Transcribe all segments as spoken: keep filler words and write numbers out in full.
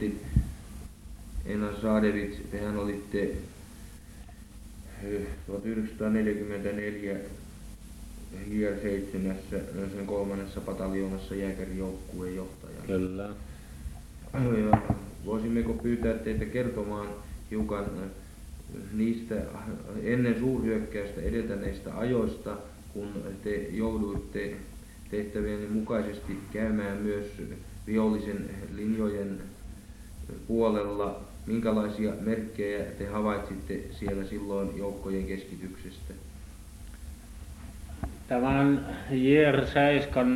Martin Enasadevits, tehän olitte tuhatyhdeksänsataaneljäkymmentäneljä H R seitsemän sen kolmannessa pataljoonassa jääkärijoukkueen johtajana. Kyllä. Ja voisimmeko pyytää teitä kertomaan hiukan niistä ennen suurhyökkäystä edeltäneistä ajoista, kun te jouduitte tehtävienne mukaisesti käymään myös vihollisen linjojen puolella. Minkälaisia merkkejä te havaitsitte siellä silloin joukkojen keskityksestä? Tämän J R seitsemän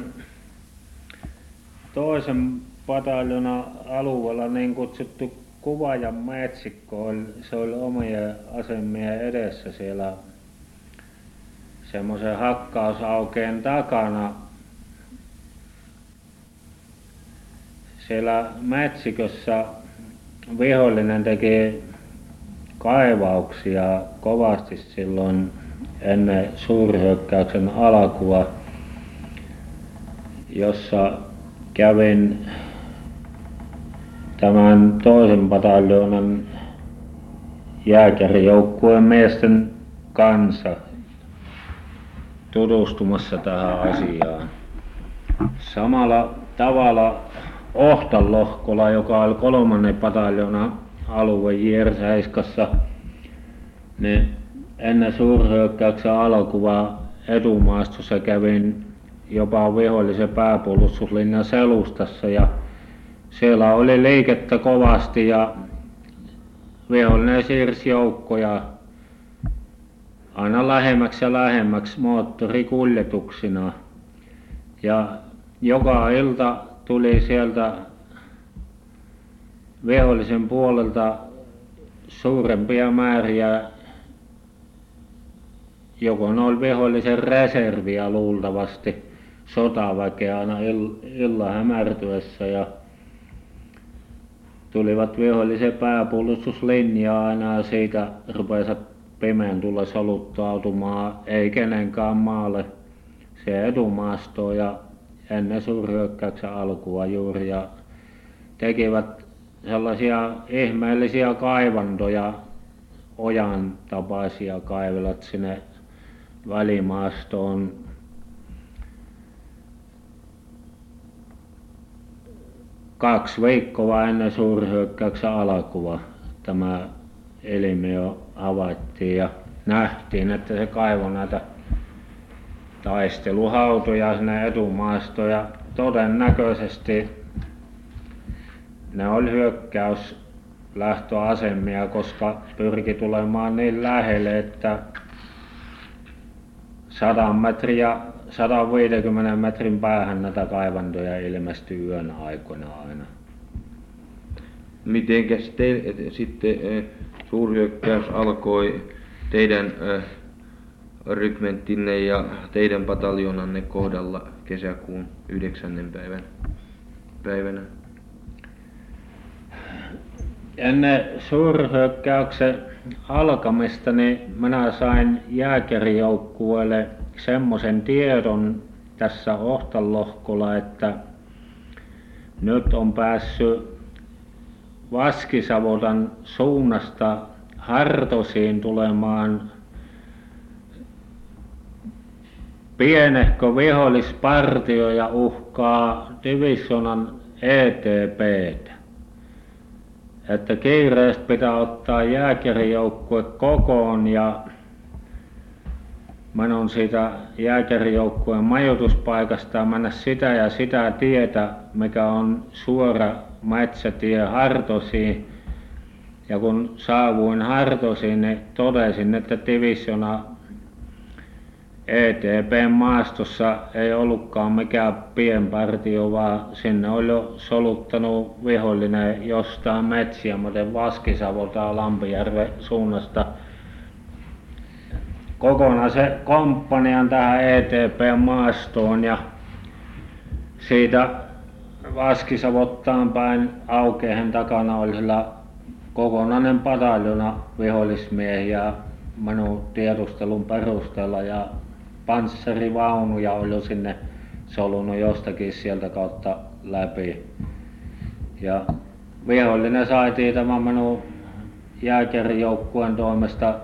toisen pataljonan alueella niin kutsuttu Kuvajan metsikko oli, se oli omien asemien edessä siellä semmoisen hakkausaukeen takana. Siellä metsikössä vihollinen teki kaivauksia kovasti silloin ennen suurhyökkäyksen alkua, jossa kävin tämän toisen pataljoonan jääkärijoukkueen miesten kanssa tutustumassa tähän asiaan. Samalla tavalla Ohtanlohkolla, joka oli kolmannen pataljoonan alue J R seitsemän, niin ennen suurhyökkäyksen alkua etumaastossa kävin jopa vihollisen pääpuolustuslinjan selustassa ja siellä oli liikettä kovasti ja vihollinen siirsi joukkoja aina lähemmäksi ja lähemmäksi moottorikuljetuksina. Ja joka ilta tuli sieltä vihollisen puolelta suurempia määriä, joko ne oli vihollisen reserviä luultavasti sotaväkeä aina illan hämärtyessä ja tulivat vihollisen pääpuolustuslinjaa aina ja siitä rupesivat pimeän tulla soluttautumaan ei kenenkään maalle se etumaastoon ja ennen suurhyökkäyksen alkua juuri ja tekivät sellaisia ihmeellisiä kaivantoja, ojan tapaisia kaivelat sinne välimaastoon. Kaksi viikkoa ennen suurhyökkäyksen alkua tämä ilmiö havaittiin ja nähtiin, että se kaivoi näitä taisteluhautoja sinne etumaastoon ja todennäköisesti ne oli hyökkäyslähtöasemia, koska pyrki tulemaan niin lähelle, että sata metriä, sata viisikymmentä metrin päähän näitä kaivantoja ilmestyi yön aikoina aina. Mitenkäs te sitten suurhyökkäys alkoi teidän rykmenttinne ja teidän pataljoonanne kohdalla kesäkuun yhdeksännen päivän päivänä? Ennen suurhyökkäyksen alkamista niin minä sain jääkärijoukkueelle semmoisen tiedon tässä Ohtanlohkolla, että nyt on päässyt Vaskisavotan suunnasta Hartosiin tulemaan pienehkö vihollispartio ja uhkaa divisionan E T P:tä. Että kiireesti pitää ottaa jääkärijoukkue kokoon ja menon siitä jääkärijoukkueen majoituspaikasta ja mennä sitä ja sitä tietä, mikä on suora metsätie Hartosiin. Ja kun saavuin Hartosiin, niin totesin, että divisiona E T P:n maastossa ei ollutkaan mikään pienpartio, vaan sinne oli jo soluttanut vihollinen jostain metsiä, muuten Vaskisavolta Lampijärven suunnasta kokonaan se komppanian tähän E T P:n maastoon ja siitä Vaskisavottaan päin Aukeen takana oli sillä kokonainen pataljona vihollismiehiä minun tiedustelun perusteella ja panssarivaunuja oli jo sinne solunut jostakin sieltä kautta läpi. Ja vihollinen saitiin tämän minun jääkärijoukkueen toimesta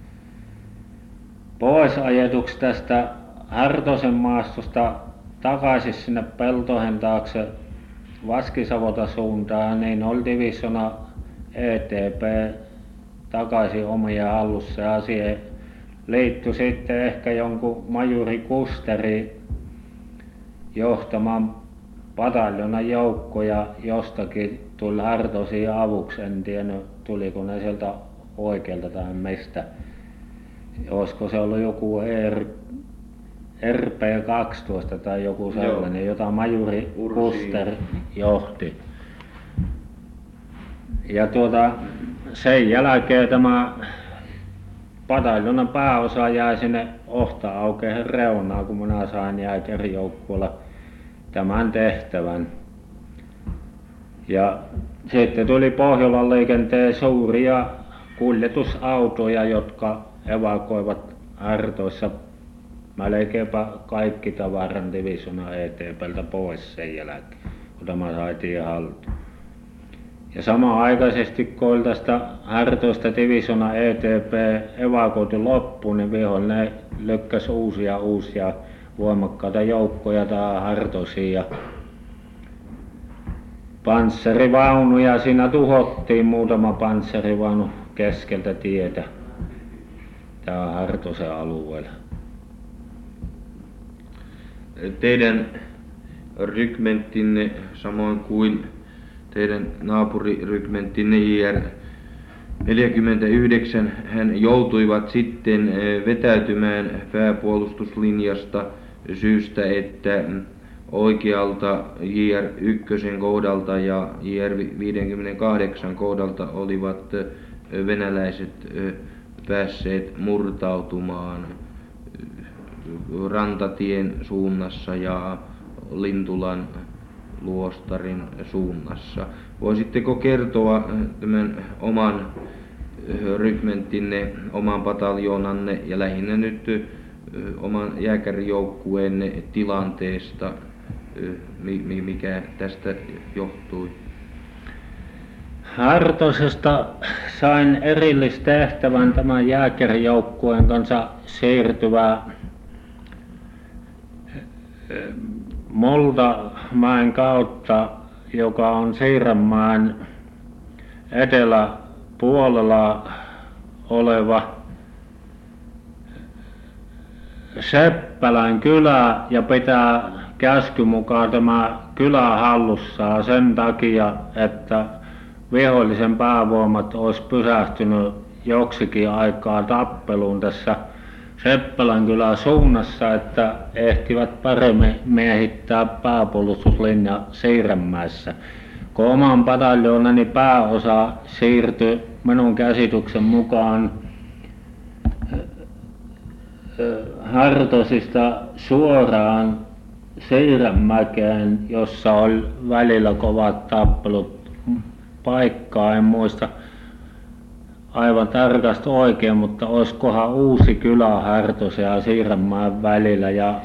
pois ajetuksi tästä Hartosen maastosta takaisin sinne peltojen taakse Vaskisavota suuntaan, niin oli divisioona E T P takaisin omia hallussa ja siihen liittyi sitten ehkä jonkun majuri Kusteri johtamaan pataljonan joukkoja jostakin tuli Hartosiin avuksi, en tiennyt tuliko ne sieltä oikealta tai mistä. Olisiko se ollut joku R P kaksitoista tai joku sellainen, jota majuri Kuster johti. Ja tuota, sen jälkeen tämä pataljonan pääosa jäi sinne Ohta-Aukeen reunaan, kun minä sain jääkärijoukkueella tämän tehtävän. Ja sitten tuli Pohjolan liikenteen suuria kuljetusautoja, jotka evakuoivat Hartoissa melkeinpä kaikki tavaran divisioona E T P:ltä pois sen jälkeen, kun tämä saitiin haltuun. Ja samanaikaisesti kun oli tästä Hartoista divisioona E T P evakuoitu loppuun, niin vihollinen lykkäsi uusia uusia voimakkaita joukkoja tähän Hartosiin ja panssarivaunuja siinä tuhottiin, muutama panssarivaunu keskeltä tietä täällä Hartosen alueella. Teidän rykmenttinne samoin kuin teidän naapurirykmenttinne J R neljäkymmentäyhdeksän hän joutuivat sitten vetäytymään pääpuolustuslinjasta syystä, että oikealta J R yksi kohdalta ja J R viisikymmentäkahdeksan kohdalta olivat venäläiset päässeet murtautumaan Rantatien suunnassa ja Lintulan luostarin suunnassa. Voisitteko kertoa tämän oman rykmenttinne, oman pataljoonanne ja lähinnä nyt oman jääkärijoukkueenne tilanteesta, mikä tästä johtui? Hartosesta sain erillistehtävän tämän jääkärijoukkueen kanssa siirtyvää Multamäen kautta, joka on Siiränmäen eteläpuolella oleva Seppälän kylä ja pitää käsky mukaan tämä kylä hallussaan sen takia, että vihollisen päävoimat olisi pysähtynyt joksikin aikaa tappeluun tässä Seppälän kylän suunnassa, että ehtivät paremmin miehittää pääpuolustuslinja Siiränmäessä. Kun oman pataljoonani pääosa siirtyi minun käsityksen mukaan Hartosista suoraan Siiränmäkeen, jossa oli välillä kovat tappelut. Paikkaa en muista aivan tarkasti oikein, mutta olisikohan Uusi kylä Hartosen ja Siiränmäen välillä. Ja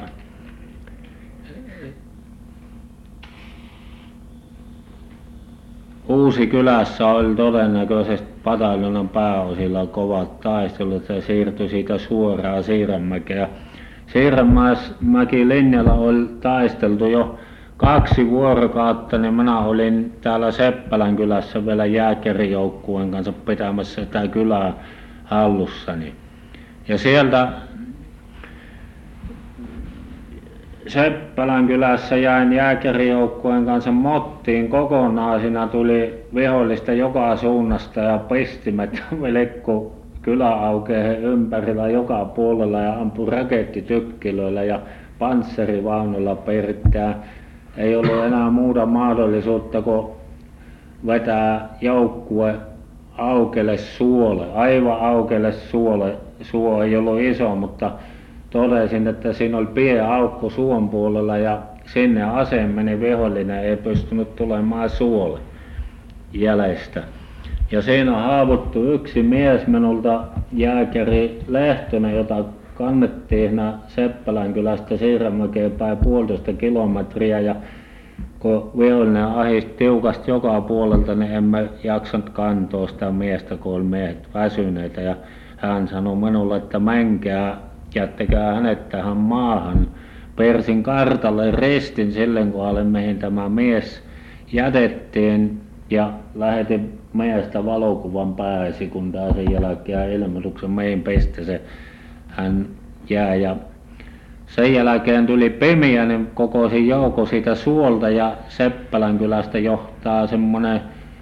Uusi kylässä oli todennäköisesti pataljonan pääosilla kovat taistelut ja siirtyi siitä suoraan Siiränmäkeen. Siiränmäki linjalla oli taisteltu jo kaksi vuorokautta, niin minä olin täällä Seppälän kylässä vielä jääkärijoukkueen kanssa pitämässä sitä kylää hallussani. Ja sieltä Seppälän kylässä jäin jääkärijoukkueen kanssa mottiin kokonaan. Siinä tuli vihollista joka suunnasta ja pistimet vilkku kyläaukeen ympärillä joka puolella ja ampui rakettitykkilöillä ja panssarivaunulla perittää. Ei ollut enää muuta mahdollisuutta kuin vetää joukkue aukelle suolle, aivan aukelle suolle. Suo ei ollut iso, mutta totesin, että siinä oli pieni aukko suon puolella ja sinne aseen meni vihollinen, ei pystynyt tulemaan suolle jäljestä. Ja siinä haavoittui yksi mies minulta, jääkäri Lehtonen, jota kannettiin Seppälän kylästä Siiränmäkeen päin puolitoista kilometriä ja kun vihollinen ahdisti tiukasti joka puolelta, niin emme jaksanut kantaa sitä miestä, kun oli miehet väsyneitä. Ja hän sanoi minulle, että menkää, jättäkää hänet tähän maahan. Persin kartalle ristin sille kohdalle, mihin tämä mies jätettiin, ja lähetin miestä valokuvan pääsi, kun sen jälkeen ilmoituksen mihin pisteeseen hän jäi. Ja sen jälkeen tuli pimeä, niin kokosin joukko siitä suolta, ja Seppälän kylästä johtaa semmoinen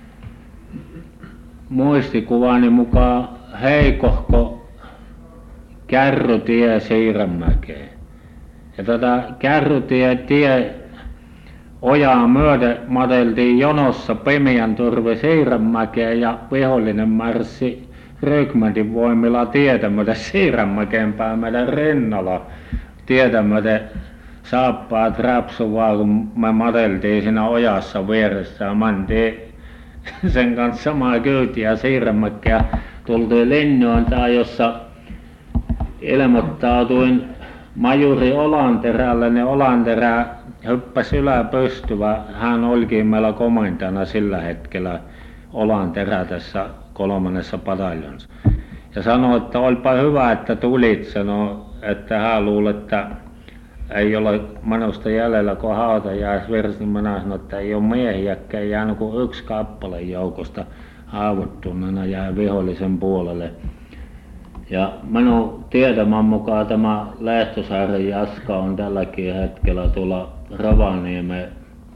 muistikuvani mukaan heikohko kärrytie Siiränmäkeen. Ja tätä kärrytie tie ojaa myöten mateltiin jonossa pimeän turvi Siiränmäkeen, ja vihollinen marssi rykmentin voimilla tietä myöten Siiränmäkeen päin meidän rinnalla. Tietä myöten saappaat rapsuvaa, kun me mateltiin siinä ojassa vieressä, ja mentiin sen kanssa samaa kyytiä Siiränmäkeen, ja tultiin Linnoontaan, jossa ilmoittautuin majuri Olanterälle, niin Olanterä hyppäsi yläpystyvä. Hän olikin meillä komentajana sillä hetkellä, Olanterä tässä kolmannessa pataljonissa. Ja sanoi, että olipa hyvä, että tulit, sanoi, että hän luuli, että ei ole minusta jäljellä, kun hautajaisvirsi, niin minä sanoin, että ei ole miehiäkään jäänyt kuin yksi kappale joukosta haavoittuneena jäi vihollisen puolelle. Ja minun tietämän mukaan tämä Lehtosaaren Jaska on tälläkin hetkellä tuolla Rovaniemessä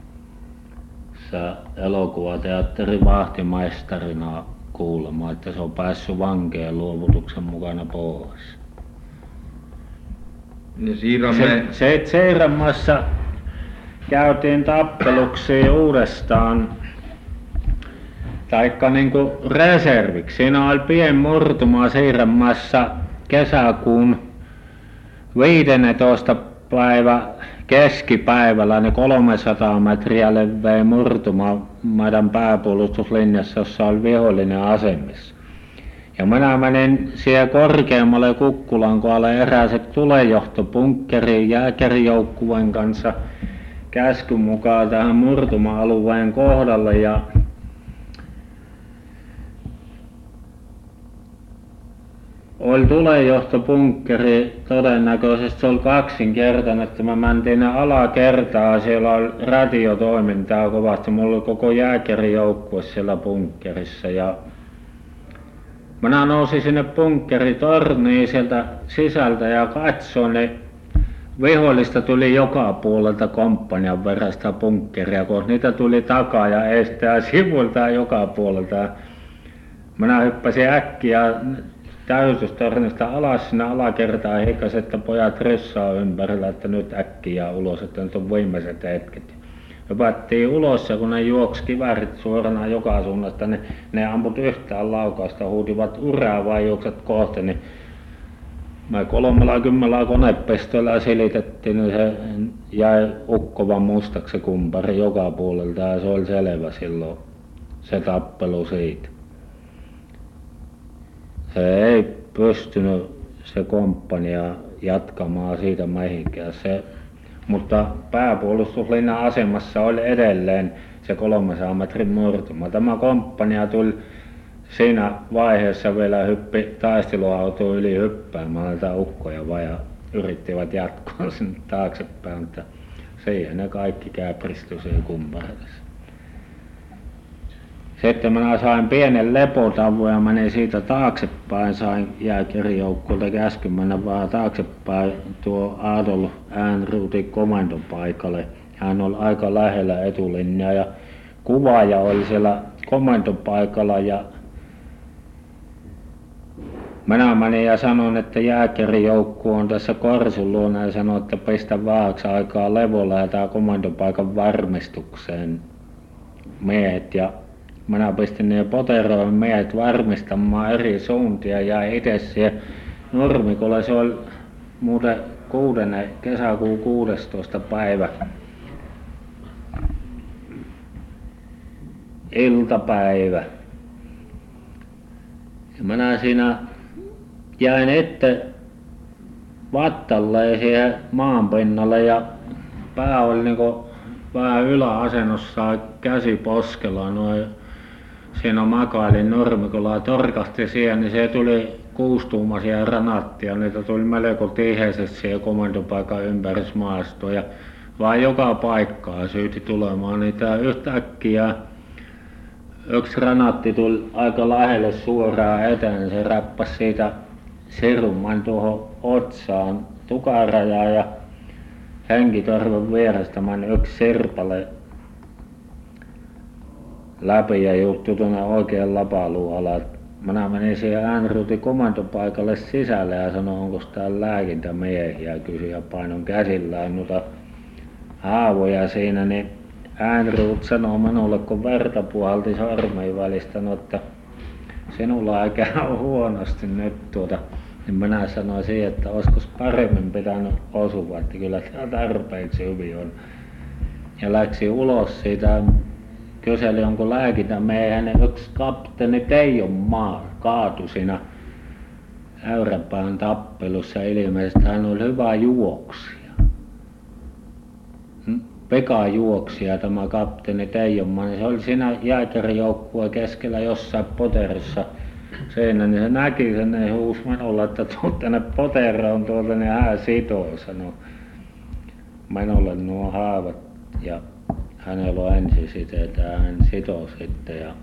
elokuvateatterin vahtimaistarina kuulemma, että se on päässyt vankeen luovutuksen mukana pois. Se, se Siiränmäessä käytiin tappeluksi uudestaan, taikka niinku reserviksi. Siinä oli pieni murtuma Siiränmäessä kesäkuun viidennentoista päivä keskipäivällä, niin kolmesataa metriä leveä murtuma meidän pääpuolustuslinjassa, jossa oli vihollinen asemissa. Ja minä menin siihen korkeammalle Kukkulan kohdalle erääseen tulenjohtopunkkeriin jääkärijoukkueen kanssa käskyn mukaan tähän murtuma-alueen kohdalle, ja oli tulenjohtopunkkeri, todennäköisesti se oli kaksinkertainen, että me mentiin alakertaan, siellä oli radiotoimintaa kovasti, mulla oli koko jääkärijoukkue siellä punkkerissa, ja minä nousin sinne bunkkeritorniin sieltä sisältä ja katsoin, niin vihollista tuli joka puolelta komppanian verran sitä bunkkeria, kun niitä tuli takaa ja eestä ja sivulta ja joka puolelta. Minä hyppäsin äkkiä täytystornista alas sinne alakertaan, hiikas, että pojat ryssaa ympärillä, että nyt äkkiä ulos, että nyt on viimeiset hetket. Hypättiin ulos, ja kun ne juoksi kiväärit suorana joka suunnasta, niin ne amput yhtään laukausta, huudivat uraa vai juokset kohti, niin me kolmella kymmenellä konepistoilla silitettiin, niin se jäi ukkovan mustaksi se kumpari joka puolelta, ja se oli selvä silloin se tappelu siitä. Se ei pystynyt se komppania jatkamaan siitä mihinkään. Se, mutta pääpuolustuslinjan asemassa oli edelleen se kolmesadan metrin murtuma. Tämä komppania tuli siinä vaiheessa vielä hyppi taisteluautoon yli hyppäämään näitä ukkoja vaan ja yrittivät jatkoa sinne taaksepäin, mutta siihen ne kaikki käpristyi siihen kumpareissa. Sitten minä sain pienen lepotauon ja menin siitä taaksepäin, sain jääkärijoukkueelta käskyn mennä vähän taaksepäin tuo Adolf Ehrnroothin komentopaikalle. Hän oli aika lähellä etulinjaa ja kuvaaja oli siellä komentopaikalla, ja minä menin ja sanoin, että jääkärijoukkue on tässä Korsun luona, ja sanoin, että pistä vähäksi aikaa levolla, lähdetään komentopaikan varmistukseen miehet, ja minä pistin ne poteroin miehet varmistamaan eri suuntia ja itse siihen nurmikolle. Se oli muuten kuudennen kesäkuun kuudestoista päivä iltapäivä. Ja minä siinä jäin itse vattalle siihen maanpinnalle, ja pää oli niinku vähän yläasennossa käsi poskella noin. Siinä makailin nurmikolla ja torkahti siihen, niin se tuli kuustuumaisia ranaattia. Niitä tuli melko tiheisesti siihen komentopaikan ympäris maastoon ja vaan joka paikkaa syyti tulemaan niitä yhtäkkiä. Yksi ranaatti tuli aika lähelle suoraan eteen, se räppäsi siitä sirumman tuohon otsaan tukarajaan ja henkitorven vierestä meni yksi sirpale läpi ja juuttui tuonne oikean lapaluun alas. Minä menin siihen äänruutin komentopaikalle sisälle ja sanoin, onko täällä lääkintämiehiä, kysyin ja painon käsillään noita haavoja siinä, niin äänruut sanoo minulle, kun verta puhalti sormien välistä, no, että sinulla ei käy huonosti nyt tuota. Niin minä sanoin siihen, että olisiko paremmin pitänyt osua, että kyllä tämä tarpeeksi hyvin on. Ja läksin ulos siitä, kyseli onko lääkintämiehen, niin yksi kapteeni Teijonmaa kaatui siinä Äyräpään tappelussa. Ilmeisesti hän oli hyvä juoksija. Pekajuoksija tämä kapteeni Teijonmaa, niin se oli siinä jääkärijoukkueen keskellä jossain poterissa siinä, niin se näki sen, niin huusi minulle, että tuu tänne poteroon tuolta, niin hän sitoo, sanoi minulle nuo haavat ja hänellä on ensisiteet ja hän sitoo sitten ja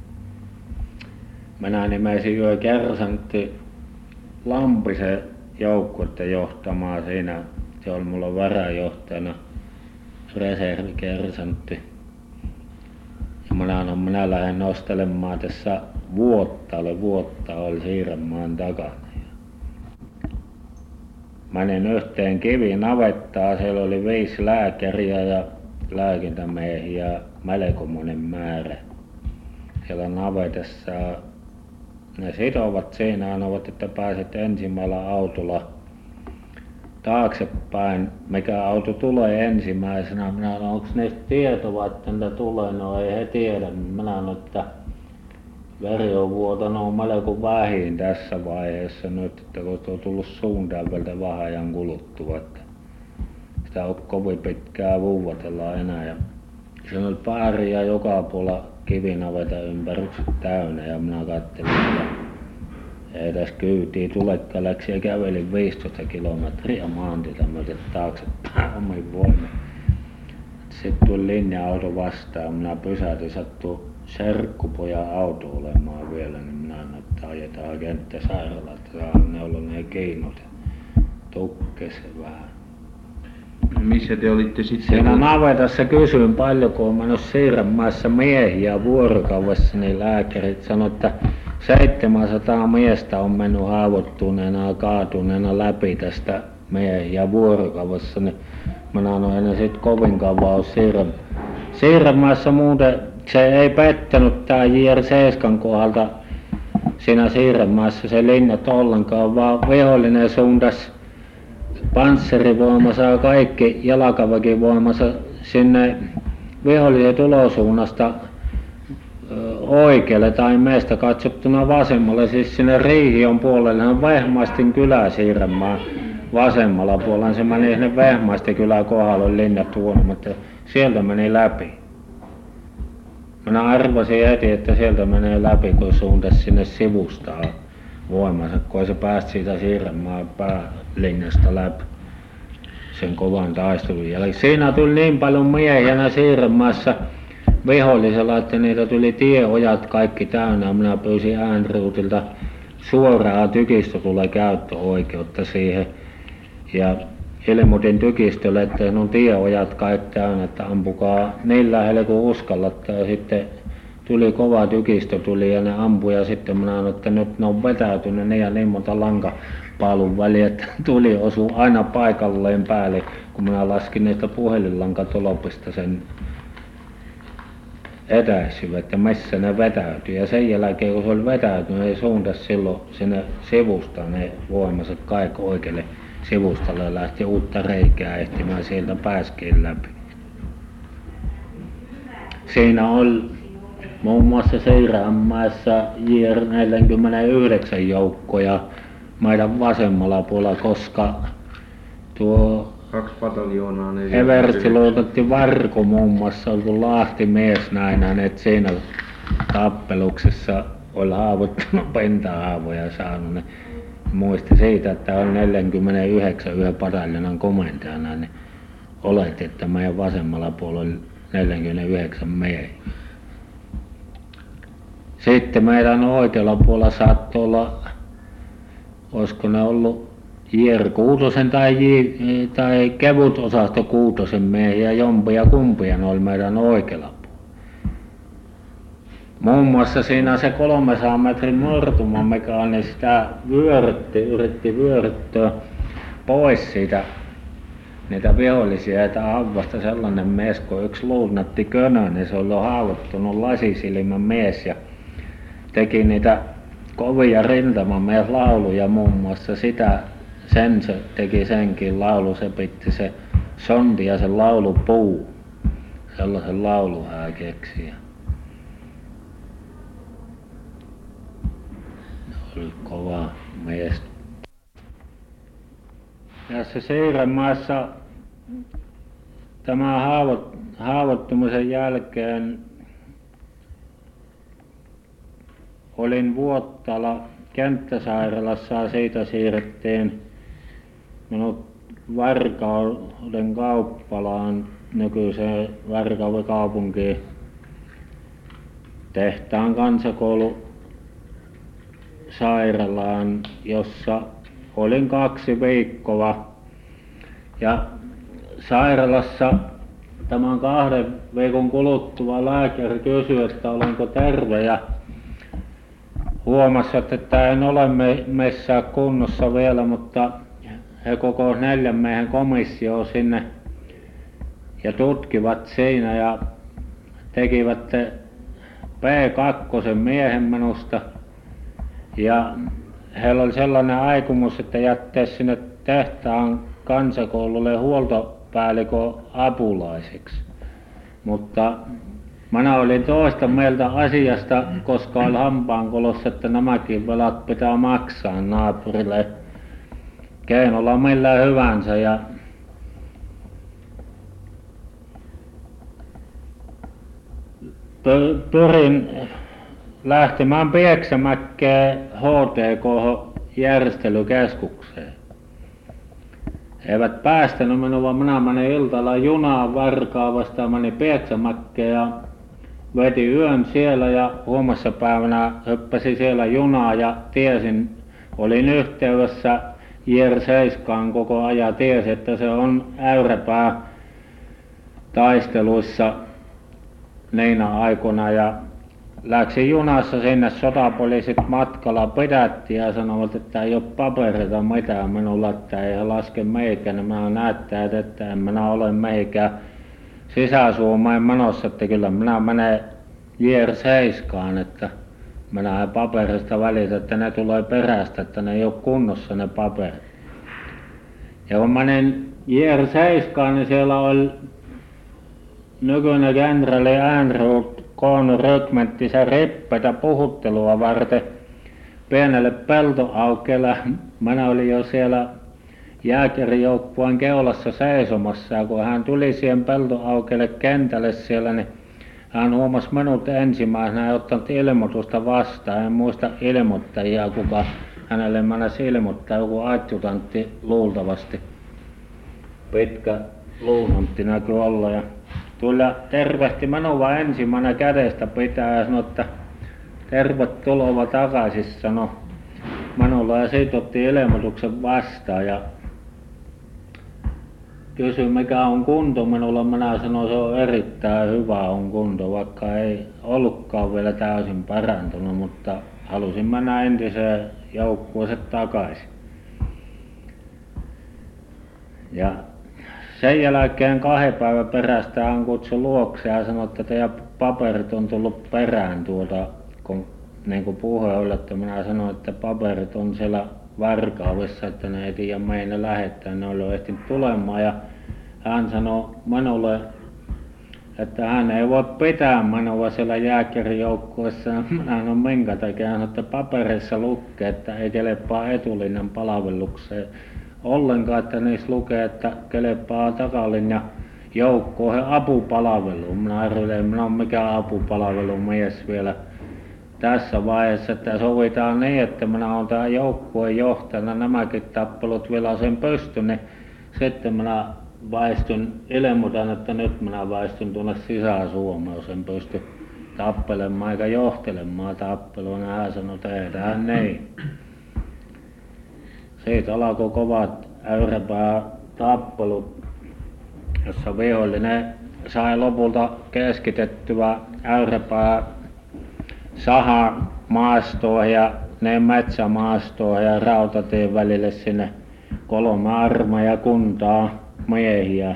minä nimesin jo kersantti Lampisen joukkuetta johtamaan siinä, se oli mulla varajohtajana reservikersantti. Ja minä sanoin, minä lähden nostelemaan tässä Vuottaalle, Vuotta oli Siiränmaan takana. Menin yhteen kivinavettaan, siellä oli viisi lääkäriä ja lääkintämiehiä, melkomoinen määrä. Siellä navetassa ne sitovat siinä sanovat, että pääset ensimmäisellä autolla taaksepäin, mikä auto tulee ensimmäisenä. Minä sanoin, onko niistä tietoa, että niitä tulee? No ei he tiedä. Minä sanoin, että veri on vuotanut melko vähin tässä vaiheessa nyt, että kun on tullut suuntaanveltä vähän ajan kuluttua, että sitä on kovin pitkää vuuvatella enää. Ja siinä oli pääriä joka puolella kivinaveta ympärykset täynnä ja minä katselin, että ei tässä kyytiä tulekaan, läksi ja kävelin viisitoista kilometriä maantietä myöten taaksepäin omin voimin. Sitten tuli linja-auto vastaan, minä pysäytin, sattui serkkupojan auto olemaan vielä, niin minä sanoin, että ajetaan kenttäsairaalaan, että saahan ne ollut ne keinot ja tukkesi vähän. Missä te olitte sitten? Siinä navetassa kysyin paljonko on mennyt Siiränmaassa miehiä vuorokaudessa, niin lääkärit sanoivat, että seitsemänsataa miestä on mennyt haavoittuneena ja kaatuneena läpi tästä miehiä vuorokaudessa, niin minä sanoin, että sitten kovin kauan ole Siirän. Siiränmaassa muuten se ei pettänyt tämä J R seitsemän kohdalta siinä Siiränmaassa se linjat ollenkaan, vaan vihollinen suuntasi panssarivoimansa ja kaikki jalkaväkivoimansa sinne vihollisen tulosuunnasta oikealle tai meistä katsottuna vasemmalle, siis sinne Riihion puolelle. Hän Vehmaistin kylä Siiränmaan vasemmalla puolella, se meni sinne Vehmaistin kylän kohdalla linjat huonomatta, sieltä meni läpi. Minä arvasin heti, että sieltä menee läpi, kun suuntasi sinne sivustaan voimansa, kun se pääsi siitä Siiränmaan päälinjasta läpi sen kovan taistelun jälkeen. Siinä tuli niin paljon miehiä Siiränmaassa vihollisella, että niitä tuli tieojat kaikki täynnä. Minä pyysin äänruutilta suoraan tykistö tulee käyttöoikeutta siihen ja ilmoitin tykistölle, että on tieojat kaikki täynnä, että ampukaa niin lähelle kuin uskallatte. Ja sitten tuli kova tykistö tuli ja ne ampui ja sitten minä sanoin, että nyt ne on vetäytynyt niin ja niin monta lankapaalun väliä, että tuli osu aina paikalleen päälle, kun minä laskin niistä puhelinlankatolpista sen etäisyyden, että missä ne vetäytyi. Ja sen jälkeen kun se oli vetäytynyt, niin suuntasi silloin sinne sivusta ne voimansa kaikki oikealle sivustalle ja lähti uutta reikää ehtimään sieltä pääskin läpi. Siinä oli muun muassa Siiränmäessä J R neljäkymmentäyhdeksän joukkoja meidän vasemmalla puolella, koska tuo Kaksi pataljoonaa Eversti neljäkymmentäyhdeksän. luotettiin Varko muun muassa, oli kun Lahti mies näin, että siinä tappeluksessa oli haavoittunut pentahaavoja saanut, niin muisti siitä, että on neljäkymmentäyhdeksän yhden pataljoonan komentajana, niin oletti, että meidän vasemmalla puolella oli neljäkymmentäyhdeksän miehiä. Sitten meidän oikealla puolella saattoi olla, olisiko ne ollut J R Kuutosen tai, J, tai kevytosasto Kuutosen miehiä, jompia kumpia ne oli meidän oikealla puolella. Muun muassa siinä se kolmesadan metrin murtuma, mikä on, niin sitä vyörytti, yritti vyöryttää pois siitä niitä vihollisia, että haavasta sellainen mies kuin yksi luutnantti Könö, niin se oli haavoittunut lasisilmän mies ja teki niitä kovia rintamamieslauluja muun muassa sitä, sen se teki senkin laulu, se pitti se sonti ja se laulupuu, sellaisen laulun hän keksi. Oli kova mies. Tässä Siiränmaassa tämän haavoittumisen jälkeen olin Vuottala kenttäsairaalassa ja siitä siirrettiin minut Varkauden kauppalaan, nykyiseen Varkauden kaupunkiin, tehtaan kansakoulusairaalaan, jossa olin kaksi viikkoa. Ja sairaalassa tämän kahden viikon kuluttua lääkäri kysyi, että olenko terve, ja huomasi, että en ole missään kunnossa vielä, mutta he koko neljän miehen komissio sinne ja tutkivat siinä ja tekivät P kaksi miehen minusta. Ja heillä oli sellainen aikomus, että jättää sinne tehtaan kansakoululle huoltopäällikön apulaiseksi. Mutta minä olin toista mieltä asiasta, koska oli hampaankolossa, että nämäkin velat pitää maksaa naapurille keinolla millä hyvänsä. Ja pyrin lähtemään Pieksämäkeen H T K-järjestelykeskukseen. Eivät päästänyt minua, vaan minä menin iltalla junaan Varkaavasta ja menin Pieksämäkeen ja vetin yön siellä ja huomassa päivänä hyppäsin siellä junaa ja tiesin, olin yhteydessä J R seitsemän koko ajan, tiesin, että se on äyräpää taisteluissa niinä aikoina ja läksin junassa sinne, sotapoliisit matkalla pidättiin ja sanoivat, että ei ole paperita mitään minulla, että ei he laske meikään, niin minä näyttää, että en minä ole meikään Sisä-Suomeen menossa, että kyllä minä menen J R seitsemään, että minä en paperista välitä, että ne tulee perästä, että ne ei ole kunnossa ne paperit. Ja kun menin J R seitsemään, niin siellä oli nykyinen kenraali Ehrnrooth koonnut rykmenttinsä rippeitä puhuttelua varten pienelle peltoaukeelle. Minä olin jo siellä jääkärijoukkueen keulassa seisomassa ja kun hän tuli siihen peltoaukeelle kentälle siellä, niin hän huomasi minut ensimmäisenä, ei ottanut ilmoitusta vastaan. En muista ilmoittajia, kuka hänelle mennäisi ilmoittaa, joku adjutantti luultavasti. Pitkä luutnantti näkyi olla ja tuli ja tervehti minua ensimmäinen kädestä pitää ja sanoi, että tervetuloa takaisin, sanoi minulla ja siitä otti ilmoituksen vastaan ja kysyi mikä on kunto minulla. Minä sanoin, se on erittäin hyvä on kunto, vaikka ei ollutkaan vielä täysin parantunut, mutta halusin mennä entiseen joukkueeseen takaisin. Ja sen jälkeen kahden päivän perästä hän kutsui luokse ja sanoi, että teidän paperit on tullut perään tuolta, kun niin kuin puhe oli, että minä sanoin, että paperit on siellä Varkaudessa, että ne ei tiedä mihin ne lähettää, ne oli ehtinyt tulemaan ja hän sanoi minulle, että hän ei voi pitää minua siellä jääkärijoukkueessa. Minä sanoin minkä takia, hän sanoi, että paperissa lukee, että ei kelpaa etulinjan palvelukseen ollenkaan, että niissä lukee, että kelepaa takalinja joukkoihin apupalveluun. Minä arvelin, minä olen mikään apupalvelumies vielä tässä vaiheessa, että sovitaan niin, että minä olen tämän joukkueen johtajana, nämäkin tappelut vielä sen pystyn, niin sitten minä väistyn, ilmoitan, että nyt minä väistyn tuonne sisä-Suomeen, jos en pysty tappelemaan eikä johtelemaan tappelua, niin hän sanoi, että tehdään niin. Siitä alkoi kovat äyräpää tappelut, jossa vihollinen sai lopulta keskitettyä äyräpää sahamaastoon ja ne metsämaastoon ja rautatien välille sinne kolme armeijakuntaa miehiä.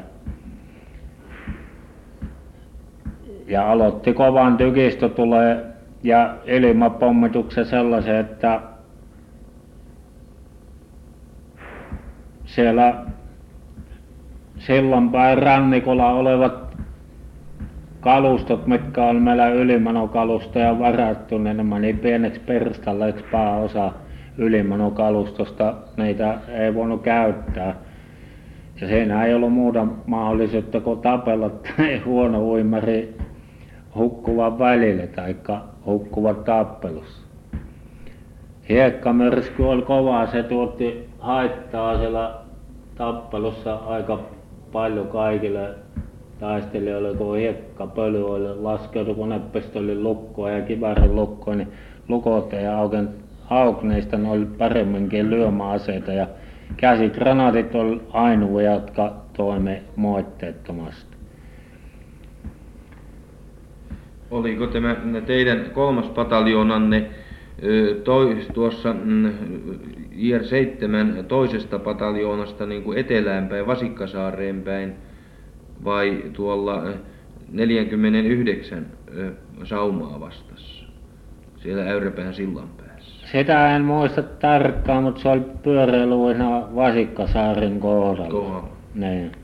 Ja aloitti kovan tykistö tulee ja ilmapommituksen sellaisen, että siellä sillanpäin rannikolla olevat kalustot, mitkä on meillä ylimenokalustoja varattu, niin ne meni pieneksi perstalleiksi pääosa ylimenokalustosta, niitä ei voinut käyttää. Ja siinä ei ollut muuta mahdollisuutta kuin tapella tai huono uimari hukkuvan välille tai hukkuvan tappelussa. Hiekkamyrsky oli kova, se tuotti haittaa siellä tappelussa aika paljon kaikille taistelijoille, kun hiekkapöly oli laskeutu konepistolin lukkoon ja kiväärin lukkoon, niin lukot ei auken, aukneista ne oli paremminkin lyömäaseita ja käsikranaatit oli ainoa, jotka toimi moitteettomasti. Oliko tämä teidän kolmas pataljoonanne toi, tuossa I R seitsemän toisesta pataljoonasta niin kuin eteläänpäin, Vasikkasaareen päin, vai tuolla neljäkymmentäyhdeksän saumaa vastassa, siellä Äyräpään sillan päässä? Sitä en muista tarkkaan, mutta se oli pyöräiluina Vasikkasaaren kohdalla. Kohdalla. Niin.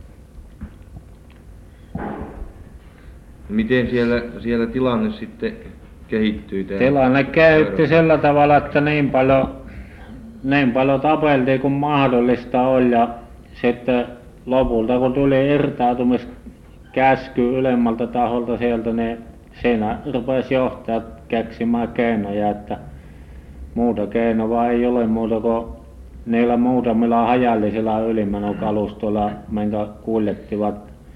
Miten siellä, siellä tilanne sitten kehittyi? Tilanne kehittyi sillä tavalla, että niin paljon, niin paljon tapeltiin kuin mahdollista oli ja sitten lopulta kun tuli irtautumiskäsky ylemmältä taholta sieltä, niin siinä rupesi johtajat keksimään keinoja, että muuta keinoa ei ole muuta kuin niillä muutamilla hajallisilla ylimenokalustoilla, minkä kuljettivat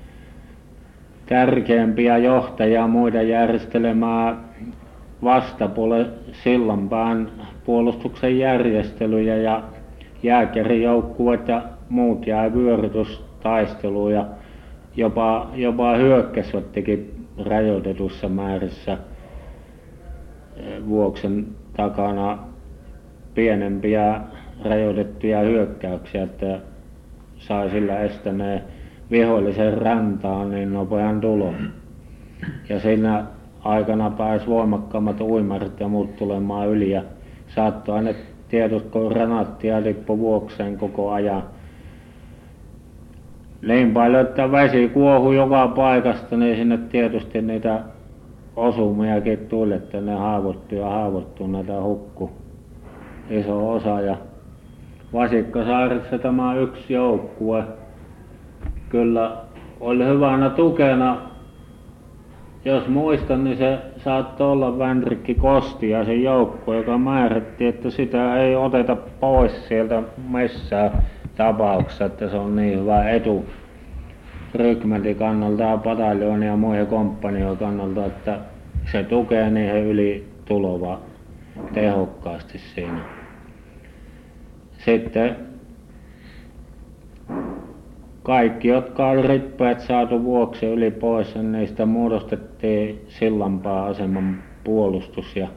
tärkeimpiä johtajia muita järjestelemään vastapuolen sillanpään puolustuksen järjestelyjä ja jääkärijoukkueet ja muut jäi vyörytystaisteluun ja jopa, jopa hyökkäsivät rajoitetussa määrissä Vuoksen takana pienempiä rajoitettuja hyökkäyksiä, että sai sillä estäneen vihollisen rantaan niin nopean tulon. Ja siinä aikana pääsi voimakkaammat uimarit ja muut tulemaan yli ja saattoi aina tietysti kun granaattia tippui Vuokseen koko ajan. Niin paljon, että vesi kuohui joka paikasta, niin sinne tietysti niitä osumiakin tuli, että ne haavoittui ja haavoittuneita hukku iso osa. Ja Vasikkasaaressa tämä yksi joukkue kyllä oli hyvänä tukena. Jos muistan, niin se saattoi olla Vänrikki Kostia se joukkue, joka määrätti, että sitä ei oteta pois sieltä missään tapauksessa, että se on niin hyvä etu rykmentin kannalta ja pataljoonin ja muiden komppanioiden kannalta, että se tukee niihin yli tulova tehokkaasti siinä. Sitten kaikki, jotka oli rippeet saatu Vuoksen yli pois, niin niistä muodostettiin sillanpään aseman puolustus ja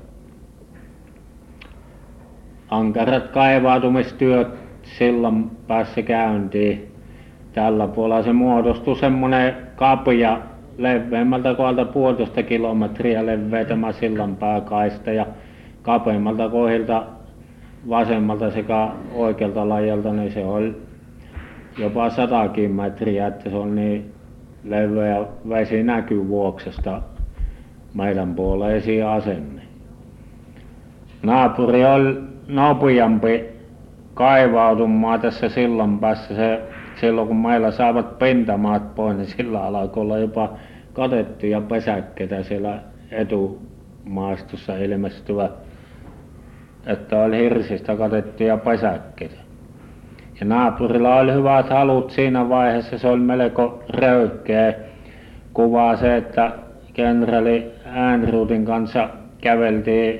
ankarat kaivautumistyöt sillan päässä käyntiin. Tällä puolella se muodostui semmoinen kapea leveämmältä kohdalta puolitoista kilometriä leveä tämä sillanpääkaista ja kapeammalta kohdilta vasemmalta sekä oikealta lajalta, niin se oli jopa satakin metriä, että se on niin leveä vesi näkyy Vuoksesta meidän puoleisiin asenne. Naapuri oli nopeampi kaivautumaan tässä sillan päässä. Se, silloin kun meillä saavat pintamaat pois, niin sillä alkoi olla jopa katettuja pesäkkeitä siellä etumaastossa ilmestyvä, että oli hirsistä katettuja pesäkkeitä. Ja naapurilla oli hyvät halut siinä vaiheessa, se oli melko röyhkeä kuvaa se, että kenraali Ehrnroothin kanssa käveltiin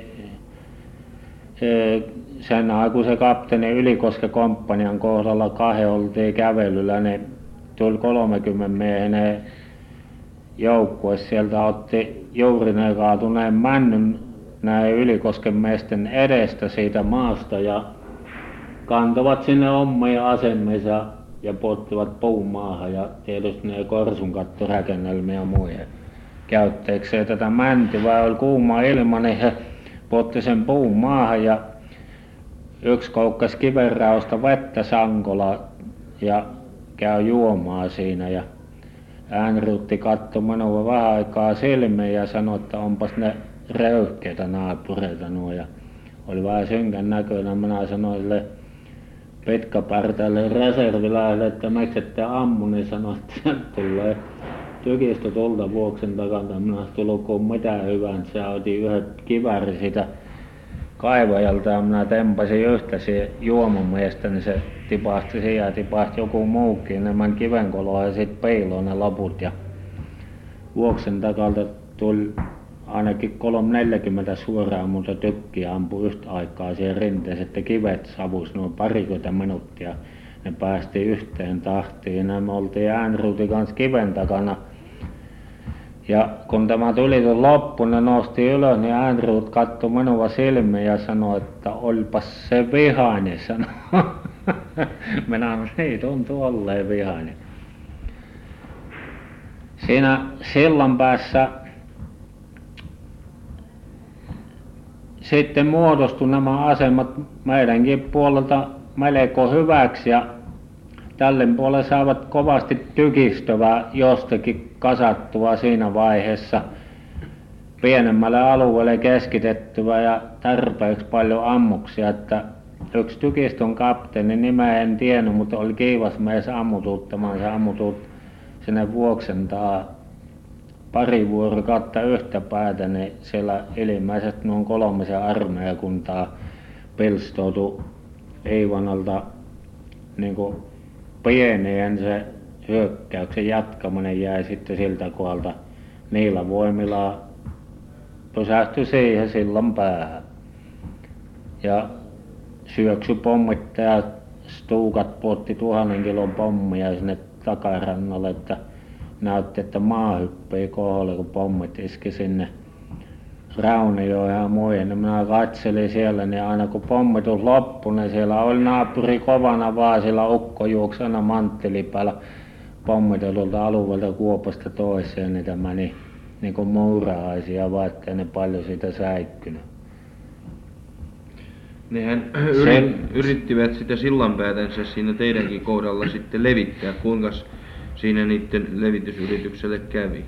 sen aikuisen kapteeni Ylikosken komppanian kohdalla kahden oltiin kävelyllä, niin tuli kolmekymmentä miehinen joukkue sieltä, otti juuri ne kaatuneen männyn näin Ylikosken miesten edestä siitä maasta ja kantoivat sinne ommiin asemiinsa ja pottivat puun maahan ja tietysti ne korsun kattorakennelmia ja muihin käytteekseen tätä mäntyä. Oli kuuma ilma, niin he potti sen puun maahan ja yksi koukkasi kivenraosta vettä sankolla ja käy juomaan siinä ja Ehrnrooth katsoi minua vähän aikaa silmiin ja sanoi, että onpas ne röyhkeitä naapureita nuo ja oli vähän synkän näköinen. Minä sanoin sille pitkäpartaille reserviläiselle, että miksi ette ammu, niin sanoi, että sieltä tulee tykistö tuolta vuoksen takaa. Minä tulkoon mitään hyvää, että se otin yhden kiväärin siitä kaivajalta ja minä tempasin yhtä siihen juomamiestä, niin se tipahti siihen ja tipahti joku muukin. Ne meni kivenkoloon ja sitten peiloon ne loput ja vuoksen takalta tuli ainakin kolme neljäkymmentä suoraan muuta tykkiä ampui yhtä aikaa siihen rinteeseen, että kivet savus noin parikymmentä minuuttia. Ne päästiin yhteen tahtiin ja me oltiin Ehrnroothin kanssa kiven takana. Ja kun tämä tuli loppu, ne nosti ylös, niin Ehrnrooth katsoi minua silmiin ja sanoi, että olipas se vihainen, sanoi. Minä sanoin, niin tuntuu olleen vihainen. Siinä sillan päässä sitten muodostui nämä asemat meidänkin puolelta melko hyväksi ja tälle puolelle saivat kovasti tykistöä jostakin kasattua siinä vaiheessa pienemmälle alueelle keskitettyä ja tarpeeksi paljon ammuksia, että yksi tykistön kapteeni, nimeä en tiennyt, mutta oli kiivas mies ammututtamaan, se ammutut sinne vuoksentaa pari vuorokautta yhtä päätä, niin siellä ilmeisesti noin kolmisen armeijakuntaa pilstoutui Iivanalta niin kuin pieneen se hyökkäyksen jatkaminen jäi sitten siltä kohdalta niillä voimilla pysähtyi siihen sillan päähän. Ja syöksypommittajat Stukat puotti tuhannen kilon pommia sinne takarannalle, että näytti, että maa hyppii kohdalle, kun pommit iski sinne Raunioon ja muihin. Niin minä katselin siellä, niin aina kun pommitus loppui, niin siellä oli naapuri kovana vaan, sillä ukko juoksi aina mantteli päällä pommitetulta alueelta kuopasta toiseen. Niitä meni niin kuin muurahaisia, vaikka ne paljon siitä säikkynyt. Nehän yri, yrittivät sitä sillanpäätänsä siinä teidänkin kohdalla sitten levittää. Kuinka siinä niiden levitysyritykselle kävi?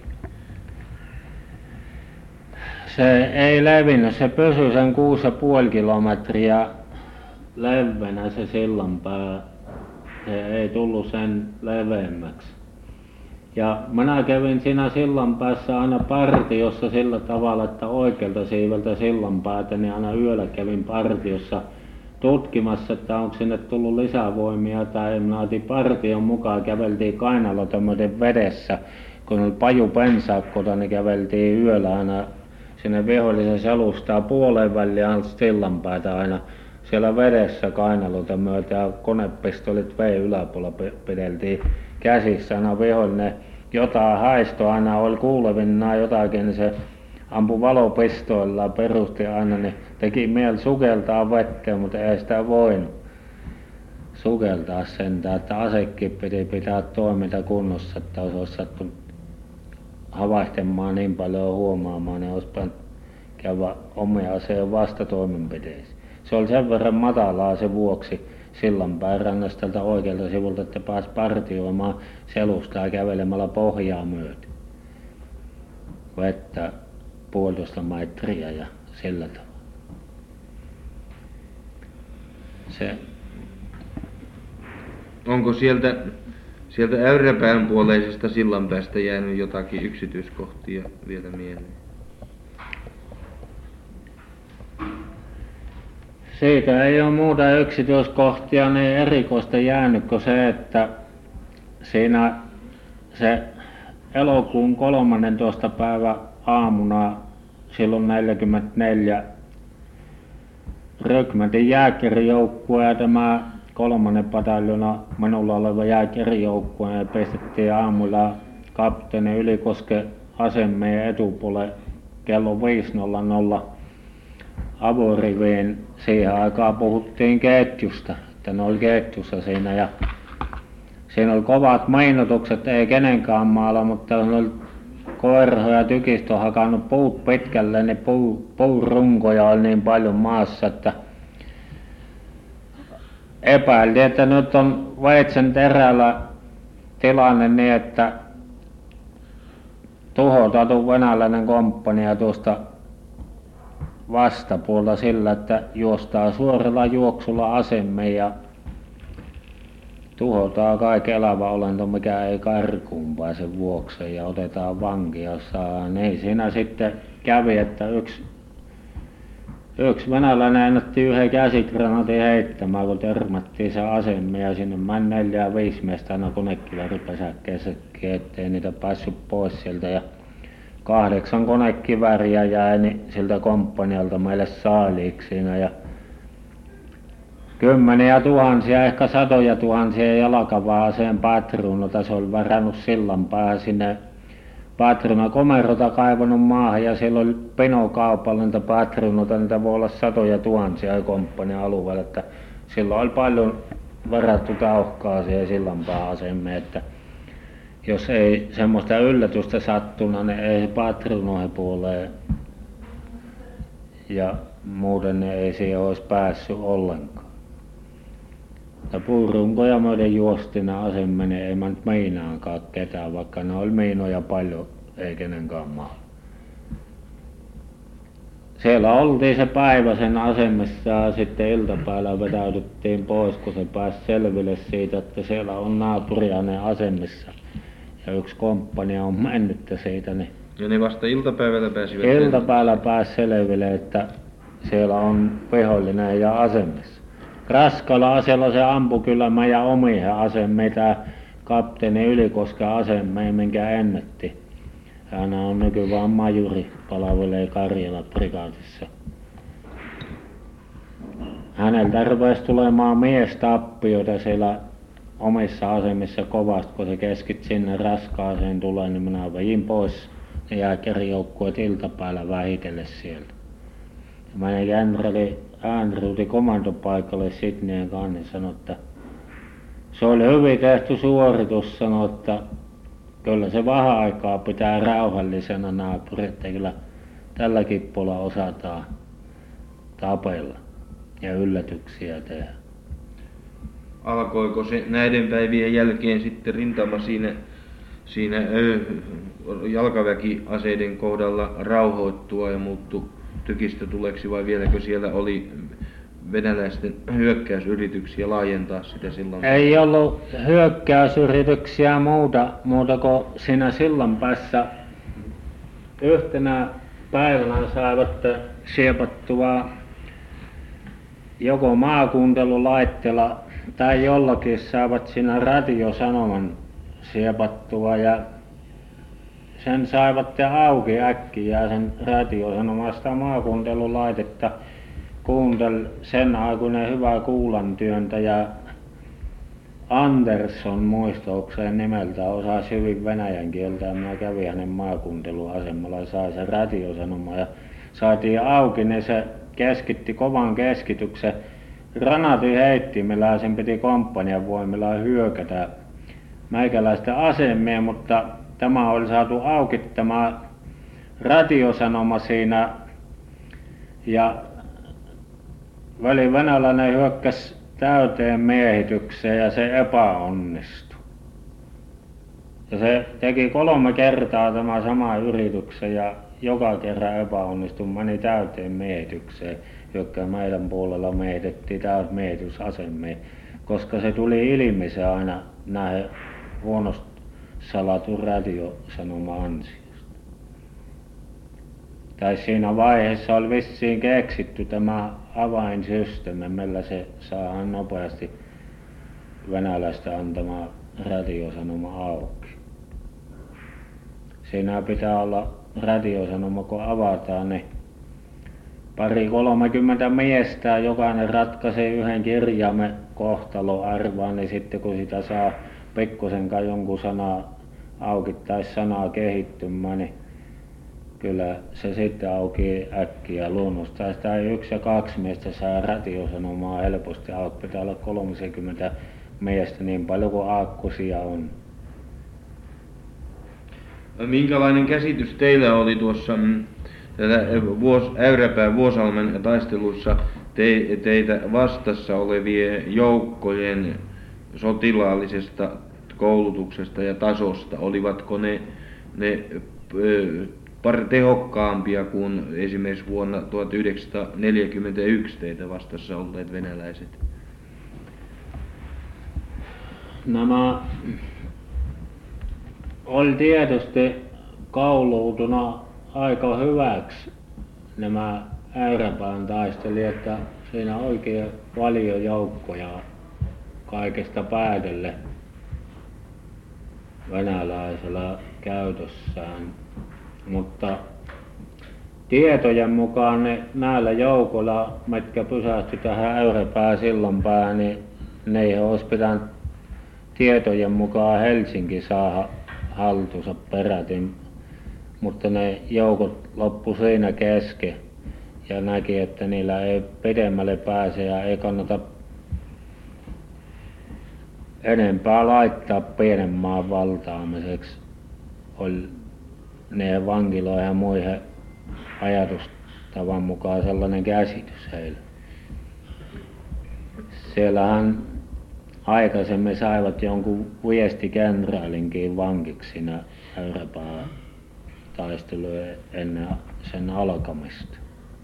Se ei levinnyt, se pysyi sen kuusi ja puoli kilometriä leveänä se sillanpää. Se ei tullut sen leveämmäksi. Ja minä kävin siinä sillanpäässä aina partiossa sillä tavalla, että oikealta siiveltä sillanpäätä, niin aina yöllä kävin partiossa tutkimassa, että onko sinne tullut lisävoimia tai minä otin partion mukaan, käveltiin kainaloita myöten vedessä. Kun oli paju pensakkota, niin käveltiin yöllä aina sinne vihollisen selustaa puoleen väliin alta sillanpäätä aina siellä vedessä kainaloita myöten ja konepistolit vei yläpuolella pideltiin käsissä aina vihollinen. Jotain haisto aina oli kuulevinaan jotakin, niin se ampui valopistoillaan perusti aina, niin teki mieli sukeltaa vetteen, mutta ei sitä voinut sukeltaa sentään, että asekin piti pitää toiminta kunnossa, että jos olisi sattunut havahtamaan niin paljon huomaamaan, niin olisi pitänyt käydä omia aseen vastatoimenpiteisiin. Se oli sen verran matalaa se vuoksi sillanpään rannasta tältä oikealta sivulta, että pääsi partioimaan selustaa kävelemällä pohjaa myöten. Vettä puolitoista metriä ja sillä tavalla. Se Onko sieltä, sieltä Äyräpään puoleisesta sillanpäästä jäänyt jotakin yksityiskohtia vielä mieleen? Siitä ei ole muuta yksityiskohtia niin erikoista jäänyt kuin se, että siinä se elokuun kolmannentoista päivä aamuna silloin neljäkymmentäneljä rykmentin jääkärijoukkue ja tämä kolmannen pataljona minulla oleva jääkärijoukkue pistettiin aamulla kapteeni Ylikosken asemeen etupuolelle kello viisi nolla nolla avoriviin. Siihen aikaan puhuttiin ketjusta, että ne oli ketjussa siinä ja siinä oli kovat mainotukset, ei kenenkään maalla, mutta ne oli Koirho ja Tykistö hakannut puut pitkälle, niin puu, puurunkoja oli niin paljon maassa, että epäiltiin, että nyt on Veitsen terällä tilanne niin, että tuhotaan venäläinen komppania tuosta vastapuolta sillä, että juostaa suoralla juoksulla asemeen ja tuhotaan kaikki elävä olento, mikä ei karkuun pääse vuokseen ja otetaan vankia saa. Niin siinä sitten kävi, että yksi, yksi venäläinen ennätti yhden käsikranaatin heittämään, kun törmättiin se asemeen ja sinne meni neljä ja viisi miestä aina konekiväripesäkkeessäkin, ettei niitä päässyt pois sieltä. Ja kahdeksan konekivääriä jäi niin siltä komppanialta meille saaliiksi siinä ja kymmeniä tuhansia, ehkä satoja tuhansia jalkava-aseen patruunota. Se oli varannut sillan päähän sinne patruunakomerota kaivannut maahan ja siellä oli pinokaupalla niitä patruunota, niitä voi olla satoja tuhansia komppanian alueella, että silloin oli paljon varattu tauhkaa siihen sillan päähän asemeen, että jos ei semmoista yllätystä sattunut, niin ei patruunoihin puoleen ja muuten ne ei siihen olisi päässyt ollenkaan. Ja puurunkoja myöden juosti ne asemeen, ei mä nyt meinaankaan ketään, vaikka ne oli miinoja paljon, ei kenenkään maalla. Siellä oltiin se päivä sen asemessa ja sitten iltapäivällä vetäydyttiin pois, kun se pääsi selville siitä, että siellä on naapuriainen asemissa. Ja yksi komppania on mennyt siitä. Niin ja ne vasta iltapäivällä pääsivät? Iltapäivällä pääsi selville, että siellä on vihollinen ja asemissa. Raskalla aseella se ampui kyllä meidän omiin asemiin, tämä kapteeni Ylikosken asemeen, minkä ennätti. Hän on nykyään majuri, palvelee Karjalan prikaatissa. Häneltä rupesi tulemaan miestappioita siellä omissa asemissa kovasti, kun se keskit sinne raskaaseen tulee, niin minä vedin pois ne jääkärijoukkueet iltapäivällä vähitellen sieltä. Ja meidän kenraali Äänruuti komandopaikalle Sitneen kanssa, niin sanoi, että se oli hyvin tehty suoritus, sanoi, että kyllä se vähän aikaa pitää rauhallisena naapuri, että kyllä tälläkin puolella osataan tapella ja yllätyksiä tehdä. Alkoiko se näiden päivien jälkeen sitten rintama siinä, siinä ö, jalkaväkiaseiden kohdalla rauhoittua ja muuttui tykistötuleksi vai vieläkö siellä oli venäläisten hyökkäysyrityksiä laajentaa sitä silloin? Ei ollut hyökkäysyrityksiä muuta, muuta kuin siinä sillanpäässä yhtenä päivänä saivat siepattua joko maakuuntelulaitteella tai jollakin saivat siinä radiosanoman siepattua ja sen saivat auki äkkiä sen radiosanomasta maakuuntelulaitetta. Kuunteli sen aikuinen hyvä kuulantyöntäjä Andersson muistaakseni nimeltä, osasi hyvin venäjän kieltä ja minä kävin hänen maakuunteluasemalla ja sai sen radiosanoman ja saatiin auki, niin se keskitti kovan keskityksen granaatin heittimellä, sen piti komppanian voimilla hyökätä meikäläisten asemeen, mutta tämä oli saatu auki tämä radiosanoma siinä ja väli venäläinen hyökkäsi täyteen miehitykseen ja se epäonnistui. Ja se teki kolme kertaa tämä sama yrityksen ja joka kerran epäonnistui, meni täyteen miehitykseen, joka meidän puolella miehitettiin täyt miehitysasemeen. koska se tuli ilmi se aina näin huonosti salatun radiosanoma ansiosta. Tai siinä vaiheessa oli vissiin keksitty tämä avainsysteemi, millä se saadaan nopeasti venäläistä antama radiosanoma auki. Siinä pitää olla radiosanoma, kun avataan, niin pari kolmekymmentä miestä, jokainen ratkaisee yhden kirjaimen kohtaloarvaa, niin sitten kun sitä saa pikkusenkaan jonkun sanaa auki tai sanaa kehittymään, niin kyllä se sitten auki äkkiä luonnostaan. Sitä ei yksi ja kaksi miestä saa radiosanomaa helposti auki. Pitää olla kolmekymmentä miestä niin paljon kuin aakkosia on. Minkälainen käsitys teillä oli tuossa vuos, Äyräpään Vuosalmen taisteluissa te, teitä vastassa olevien joukkojen sotilaallisesta koulutuksesta ja tasosta? Olivatko ne, ne par tehokkaampia kuin esimerkiksi vuonna tuhatyhdeksänsataaneljäkymmentäyksi teitä vastassa olleet venäläiset? Nämä oli tietysti kouluutuna aika hyväksi nämä Äyräpään taistelijat, että siinä oikein paljon joukkoja kaikesta päätelle venäläisellä käytössään. Mutta tietojen mukaan ne näillä joukoilla, mitkä pysähtyi tähän Äyräpään sillanpäähän, niin ne ei olisi pitänyt tietojen mukaan Helsinki saada haltuunsa peräti, mutta ne joukot loppu siinä kesken ja näki, että niillä ei pidemmälle pääse ja ei kannata enempää laittaa pienen maan valtaamiseksi. Oli ne vankiloihin ja muihin ajatustavan mukaan sellainen käsitys heillä. Siellähän aikaisemmin saivat jonkun viestikenraalinkin vankiksi siinä Äyräpään taisteluja ennen sen alkamista.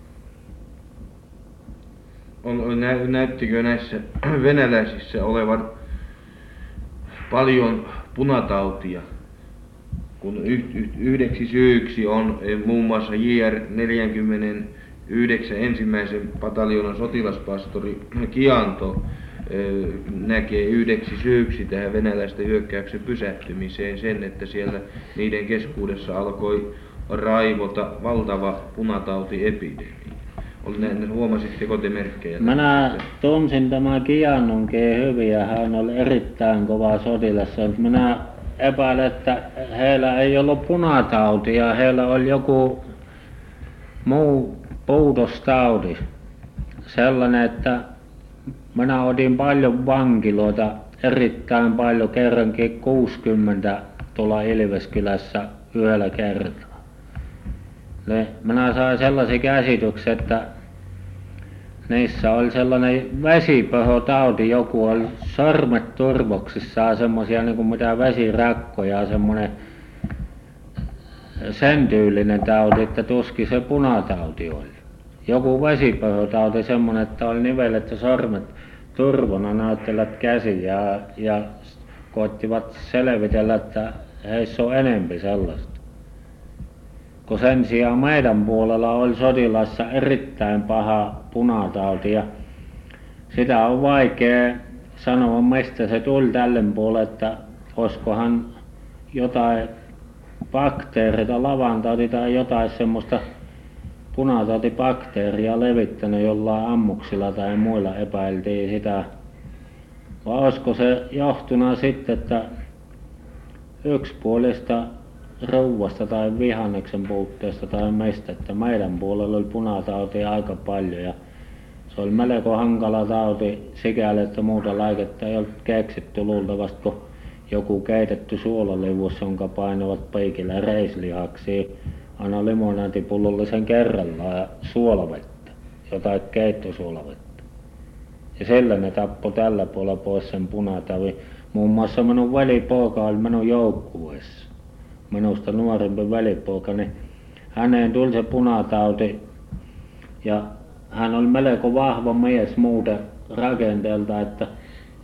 On, nä, näyttikö näissä venäläisissä olevan paljon punatautia? Kun yhdeksi syyksi on muun muassa J R neljäkymmentäyhdeksän ensimmäisen pataljoonan sotilaspastori Kianto näkee yhdeksi syyksi tähän venäläisten hyökkäyksen pysähtymiseen sen, että siellä niiden keskuudessa alkoi raivota valtava punatautiepidemia. Huomasitteko te merkkejä? Minä tunsin tämän Kiannonkin hyvin ja hän oli erittäin kova sotilas. Minä epäilen, että heillä ei ollut punatautia, heillä oli joku muu puutostauti. Sellainen, että minä otin paljon vankiloita, erittäin paljon, kerrankin kuusikymmentä tuolla Ilveskylässä yhdellä kertaa. Ne, minä sain sellaisen käsityksen, että niissä oli sellainen vesipöhötauti, joku oli sormet turvoksissaan semmoisia niin kuin mitä vesirakkoja, semmoinen sen tyylinen tauti, että tuskin se punatauti oli. Joku vesipöhötauti semmoinen, että oli nivelletty sormet turvona, näyttelevät käsiä ja koettivat selvitellä, että heissä on enempi sellaista. Kun sen sijaan meidän puolella oli sotilassa erittäin paha punatauti ja sitä on vaikea sanoa, mistä se tuli tälle puolelle, että olisikohan jotain bakteereita, lavantauti tai jotain semmoista punatautibakteeria levittänyt jollain ammuksilla tai muilla, epäiltiin sitä. Vai olisiko se johtunut sitten, että yksipuolista rouvasta tai vihanneksen puutteesta tai mistä, että meidän puolella oli punatautia aika paljon ja se oli melko hankala tauti sikäli, että muuta lääkettä ei ollut keksitty luultavasti kun joku keitetty suolaliuos, jonka painavat peikillä reislihaksi aina limonaatipullollisen kerrallaan ja suolavettä, jotain keittosuolavettä. Ja sillä ne tappoi tällä puolella pois sen punataudin. Muun muassa minun velipoika oli minun joukkueessa. Minusta nuorempi velipoika, niin häneen tuli se punatauti ja hän oli melko vahva mies muuten rakenteelta, että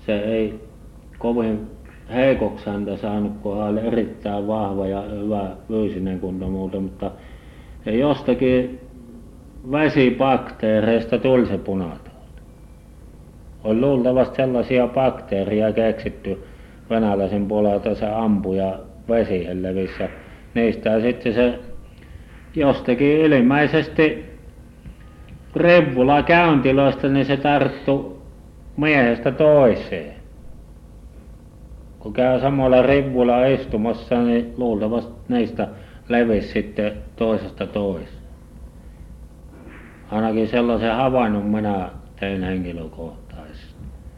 se ei kovin heikoksi häntä saanut, kun hän oli erittäin vahva ja hyvä fyysinen kunto muuta, mutta se jostakin vesibakteereista tuli se punatauti. On luultavasti sellaisia bakteereja keksitty venäläisen puolelta, se ampui ja vesiin levisi. Niistä sitten se jostakin ilmeisesti rivula käyntiloista, niin se tarttui miehestä toiseen. Kun käy samalla rivulla istumassa, niin luultavasti niistä levisi sitten toisesta toiseen. Ainakin sellaisen havainnon minä tein henkilökohtaisesti.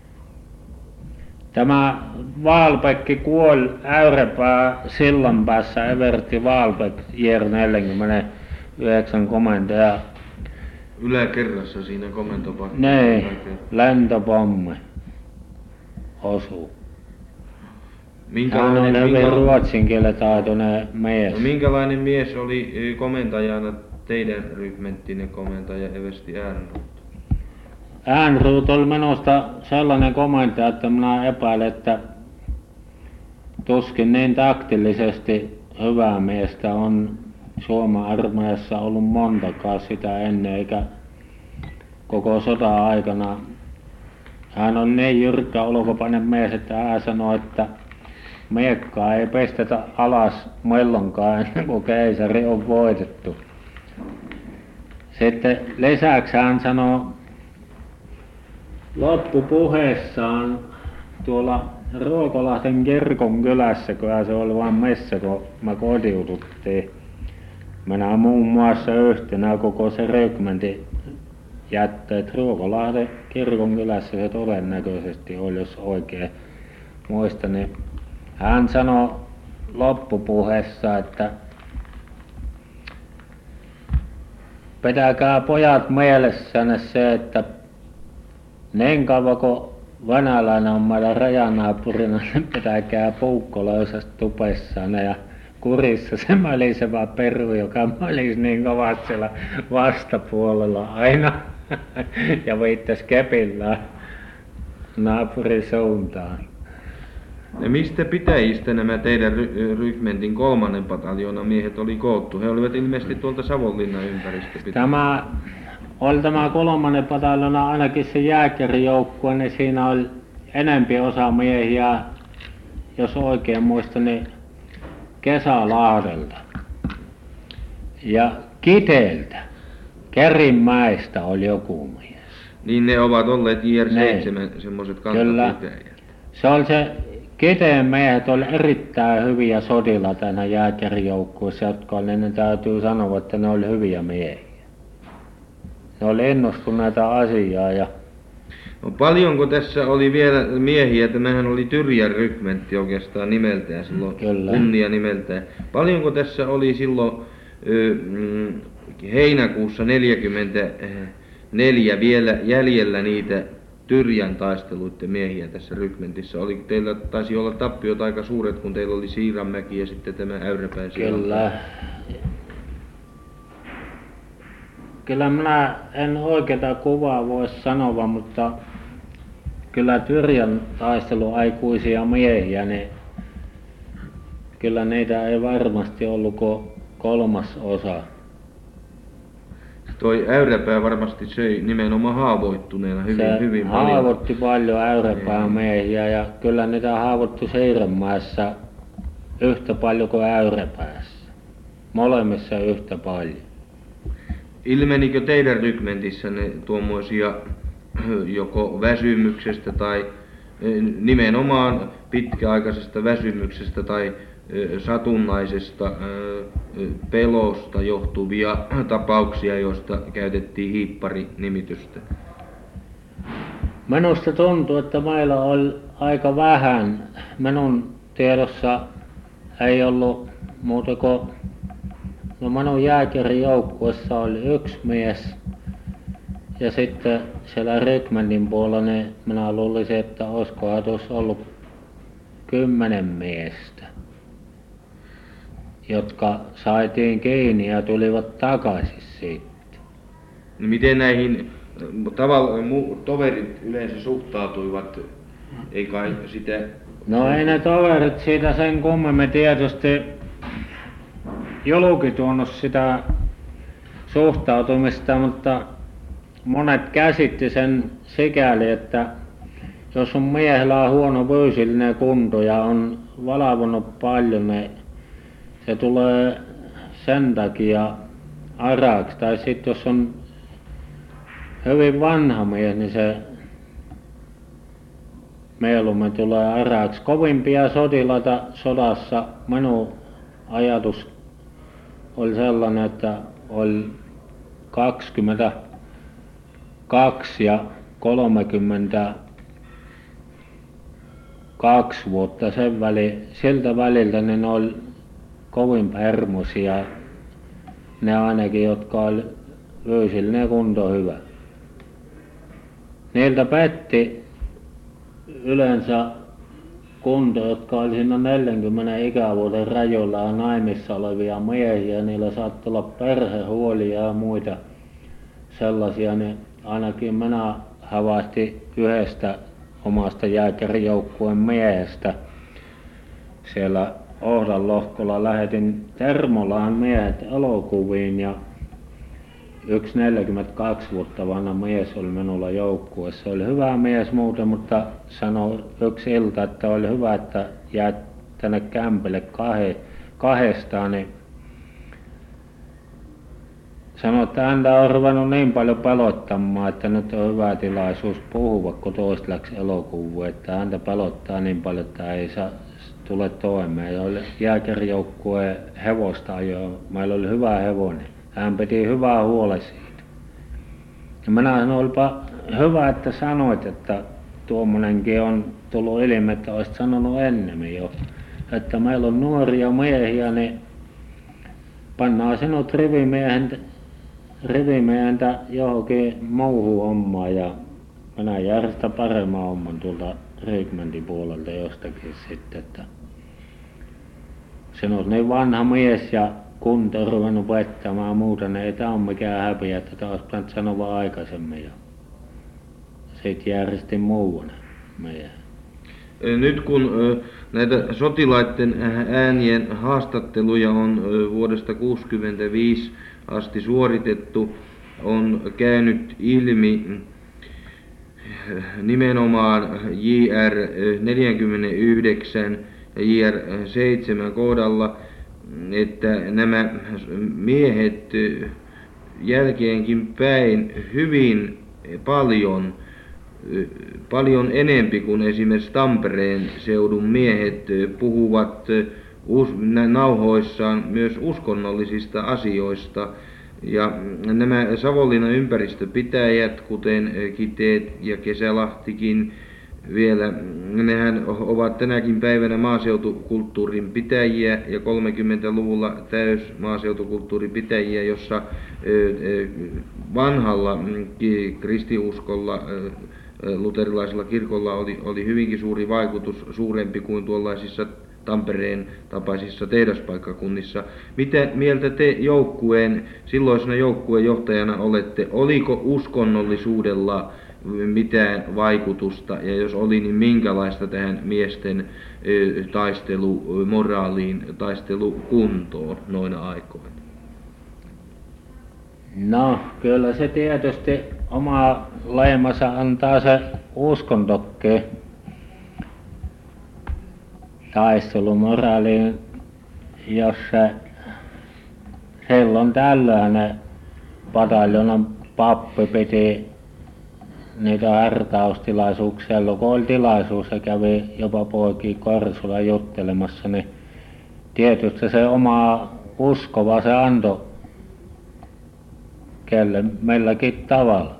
Tämä Vaalpekki kuoli Äyrepää Sillanpäässä, Evertti Vaalpek, J R neljäkymmentäyhdeksän komentaja. Yläkerrassa siinä komentopaikassa. Niin, lentopommi osuu. Hän on hyvin ruotsin kielen taitoinen mies. No, minkälainen mies oli komentajana teidän rykmenttinen komentaja Eversti Ehrnrooth? Ehrnrooth oli minusta sellainen komentaja, että minä epäilen, että tuskin niin taktillisesti hyvää miestä on Suomen armeijassa ollut montakaan sitä ennen, eikä koko sota-aikana. Hän on niin jyrkkä ulkopainen mies, että hän sanoi, että miekkaa ei pestetä alas milloinkaan ennen kuin keisari on voitettu. Sitten lisäksi hän sanoi loppupuheessaan tuolla Ruokolahden kirkon kylässä, kun se oli vain missä, kun me kotiututtiin. Minä muun muassa yhtenä koko se rykmentin jätteet Ruokolahden kirkon kylässä se todennäköisesti oli, jos oikein muistan. Niin hän sanoi loppupuheessa, että pitäkää pojat mielessänne se, että niin kauan kuin venäläinen on meidän rajanaapurina, niin pitäkää puukko löysästi tupessanne ja kurissa se mölisevä peru, joka mölisi niin kovasti siellä vastapuolella aina ja viittasi kepillään naapurin suuntaan. Ja mistä pitäjistä nämä teidän ry- rykmentin kolmannen pataljoonan miehet oli koottu? He olivat ilmeisesti tuolta Savonlinnan ympäristöpitäjistä. Tämä oli tämä kolmannen pataljoona, ainakin se jääkärijoukkue, niin siinä oli enempi osa miehiä, jos oikein muistan, niin Kesälahdelta ja Kiteeltä, Kerinmäestä oli joku mies. Niin ne ovat olleet J R seitsemän semmoiset kantapitäjät. Se oli se Kiteen miehet oli erittäin hyviä sotilaita tänä jääkärijoukkueessa, jotka oli, niin täytyy sanoa, että ne oli hyviä miehiä. Ne oli innostuneita asiaa. Ja no, paljonko tässä oli vielä miehiä, tämähän oli Tyrjän rykmentti oikeastaan nimeltään silloin, Kyllä. kunnia nimeltään. Paljonko tässä oli silloin ö, mm, heinäkuussa neljäkymmentäneljä vielä jäljellä niitä Tyrjän taisteluiden miehiä tässä rykmentissä? Oli, teillä taisi olla tappiot aika suuret, kun teillä oli Siiranmäki ja sitten tämä Äyrepään Siiranmäki. Kyllä. Kyllä minä en oikeata kuvaa voi sanoa, mutta kyllä Tyrjän taisteluaikuisia miehiä, niin kyllä niitä ei varmasti ollut kuin kolmas osa. Toi Äyrepää varmasti söi nimenomaan haavoittuneena hyvin, se hyvin paljon. Se haavoitti paljon Äyrepään miehiä ja kyllä niitä haavoittui Siirenmäessä yhtä paljon kuin Äyrepäässä. Molemmissa yhtä paljon. Ilmenikö teidän rykmentissänne tuommoisia joko väsymyksestä tai nimenomaan pitkäaikaisesta väsymyksestä tai satunnaisesta pelosta johtuvia tapauksia, joista käytettiin hiippari-nimitystä? Minusta tuntuu, että meillä oli aika vähän. Minun tiedossa ei ollut muuta kuin, no minun jääkärijoukkuessa oli yksi mies ja sitten siellä rykmentin puolella niin minä luulisin, että olisikohan tuossa ollut kymmenen miestä, jotka saitiin kiinni ja tulivat takaisin sitten. No miten näihin tavallaan toverit yleensä suhtautuivat Ei kai sitä... No ei ne toverit siitä sen kummemmin tietysti julki tuonut sitä suhtautumista, mutta monet käsitti sen sikäli, että jos on miehellä on huono fyysillinen kunto ja on valvonut paljon, niin se tulee sen takia araksi. Tai sitten jos on hyvin vanha mies, niin se mieluummin tulee araksi. Kovimpia sotilaita sodassa minun ajatus oli sellainen, että oli kaksikymmentäkaksi ja kolmekymmentäkaksi vuotta sen väli, siltä väliltä niin ne oli kovin hermosia, ne ainakin, jotka oli fyysillinen kunto hyvä. Niiltä petti yleensä kunto, jotka oli siinä neljänkymmenen ikävuoden rajoilla naimissa olevia miehiä, niillä saattoi olla perhehuolia ja muita sellaisia, niin ainakin minä havaistin yhdestä omasta jääkärijoukkueen miehestä siellä Ohdan lohkolla. Lähetin Termolaan miehet elokuviin ja yksi neljäkymmentäkaksi vuotta vanha mies oli minulla joukkueessa. Se oli hyvä mies muuten, mutta sanoi yksi ilta, että oli hyvä, että jäät tänne kämpille kahe, kahdestaan. Niin sanoi, että häntä on ruvennut niin paljon pelottamaan, että nyt on hyvä tilaisuus puhua, kun toista läksi elokuviin. Että häntä pelottaa niin paljon, että ei saa tule toimeen. Ja oli jääkärijoukkueen hevosta ajoa. Meillä oli hyvä hevonen. Hän piti hyvää huolen siitä. Ja minä sanoin, olipa hyvä, että sanoit, että tuommoinenkin on tullut ilmi, että olisit sanonut ennemmin jo. Että meillä on nuoria miehiä, niin pannaan sinut rivimiehen, rivimiehentä johonkin muuhun hommaan ja minä järjestän paremman homman tuolta rykmentin puolelta jostakin sitten, että sinut niin vanha mies ja kunto on ruvennut vettämään muuta, niin ei tämä ole mikään häpiä, että tämä olisi pitänyt sanoa aikaisemmin. Ja sitten järjestin muun meidän. Nyt kun näitä sotilaiden äänien haastatteluja on vuodesta kuusikymmentäviisi asti suoritettu, on käynyt ilmi nimenomaan J R neljäkymmentäyhdeksän ja J R seitsemän kohdalla, että nämä miehet jälkeenkin päin hyvin paljon, paljon enempi kuin esimerkiksi Tampereen seudun miehet puhuvat nauhoissaan myös uskonnollisista asioista. Ja nämä Savonlinnan ympäristöpitäjät, kuten Kiteet ja Kesälahtikin vielä, nehän ovat tänäkin päivänä maaseutukulttuurin pitäjiä ja kolmekymmentäluvulla täys maaseutukulttuurin pitäjiä, jossa vanhalla kristiuskolla, luterilaisella kirkolla oli, oli hyvinkin suuri vaikutus, suurempi kuin tuollaisissa Tampereen tapaisissa tehdaspaikkakunnissa. Mitä mieltä te joukkueen, silloisena joukkueen johtajana olette? Oliko uskonnollisuudella mitään vaikutusta, ja jos oli, niin minkälaista tähän miesten taistelumoraaliin, taistelukuntoon noina aikoina? No, kyllä se tietysti oma leimansa antaa se uskontokke taistelumoraaliin, jos se silloin tällöin ne pataljonan pappi piti niitä hartaustilaisuuksia, kun oli tilaisuus ja kävi jopa poikia Korsulla juttelemassa, niin tietysti se oma uskova se antoi kelle milläkin tavalla.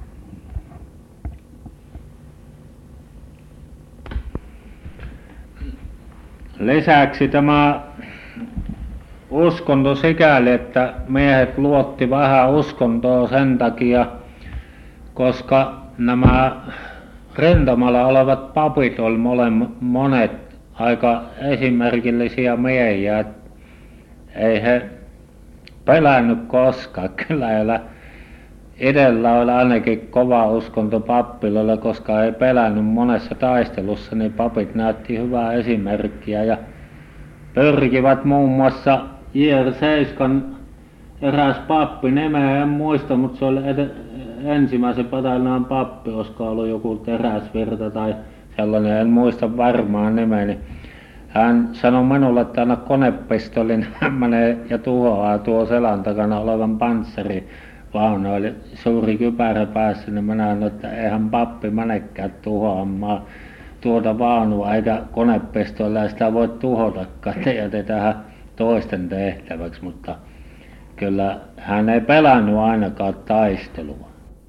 Lisäksi tämä uskonto sikäli, että miehet luotti vähän uskontoa sen takia, koska nämä rintamalla olevat papit oli monet aika esimerkillisiä miehiä. Ei he pelännyt koskaan. Kyllä heillä itsellä oli ainakin kova uskonto pappiloille, koska ei pelännyt monessa taistelussa, niin papit näytti hyvää esimerkkiä ja pyrkivät muun muassa J R seitsemän eräs pappi, nimeä en muista, mutta se oli ensimmäisen pataljoonan pappi, olisiko ollut joku Teräsvirta tai sellainen, en muista varmaan nimeä, niin hän sanoi minulle, että anna konepistolin, hän menee ja tuhoaa tuo selän takana olevan panssarivaunu, oli suuri kypärä päässä, niin minä sanoin, että eihän pappi menekään tuhoamaan tuota vaunua eikä konepistolla, sitä voi tuhotakaan, te jätetään toisten tehtäväksi, mutta kyllä hän ei pelännyt ainakaan taistelua.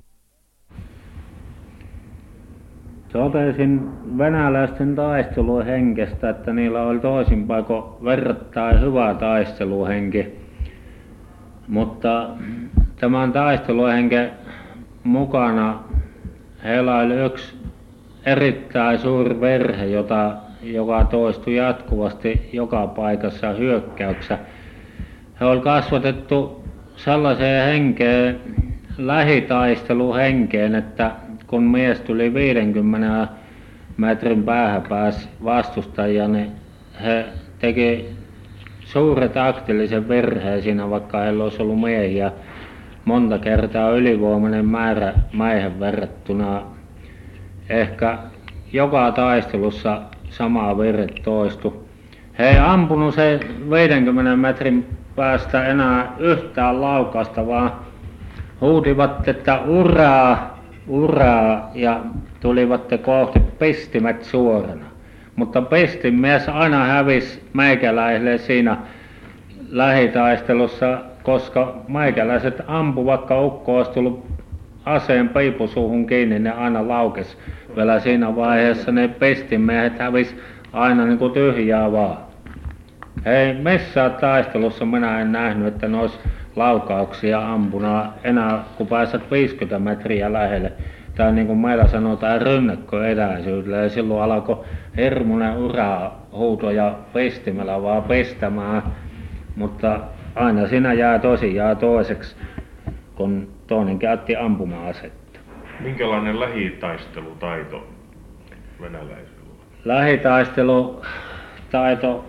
Totesin venäläisten taisteluhenkestä, että niillä oli toisin paikoin verrattain hyvä taisteluhenki, mutta tämän taisteluhenken mukana heillä oli yksi erittäin suuri verhe, jota, joka toistui jatkuvasti joka paikassa hyökkäyksessä. He oli kasvatettu sellaiseen henkeen, lähitaisteluhenkeen, että kun mies tuli viidenkymmenen metrin päähän pääsi vastustajia, niin he teki suuret aktiivisen virheen siinä, vaikka heillä olisi ollut miehiä monta kertaa ylivoimainen määrä mäihin verrattuna. Ehkä joka taistelussa sama virhe toistui. He ei ampunut se viidenkymmenen metrin päästä enää yhtään laukasta, vaan huudivat, että uraa, uraa, ja tulivat kohti pistimet suorana. Mutta pistimies aina hävisi meikäläisille siinä lähitaistelussa, koska meikäläiset ampu, vaikka ukko olisi tullut aseen piipusuuhun kiinni, ne aina laukesi. Vielä siinä vaiheessa ne pistimiehet hävisi aina niin kuin tyhjää vaan. Ei missään taistelussa minä en nähnyt, että ne olisi laukauksia ampuna enää, kun pääset viisikymmentä metriä lähelle. Tai niin kuin meillä sanotaan rynnäkkö etäisyydellä, ja silloin alkoi hirmuinen urahuuto ja pistimellä vaan pistämään. Mutta aina siinä jää tosiaan toiseksi, kun toinen käytti ampuma-asetta. Minkälainen lähitaistelutaito venäläisillä? Lähitaistelutaito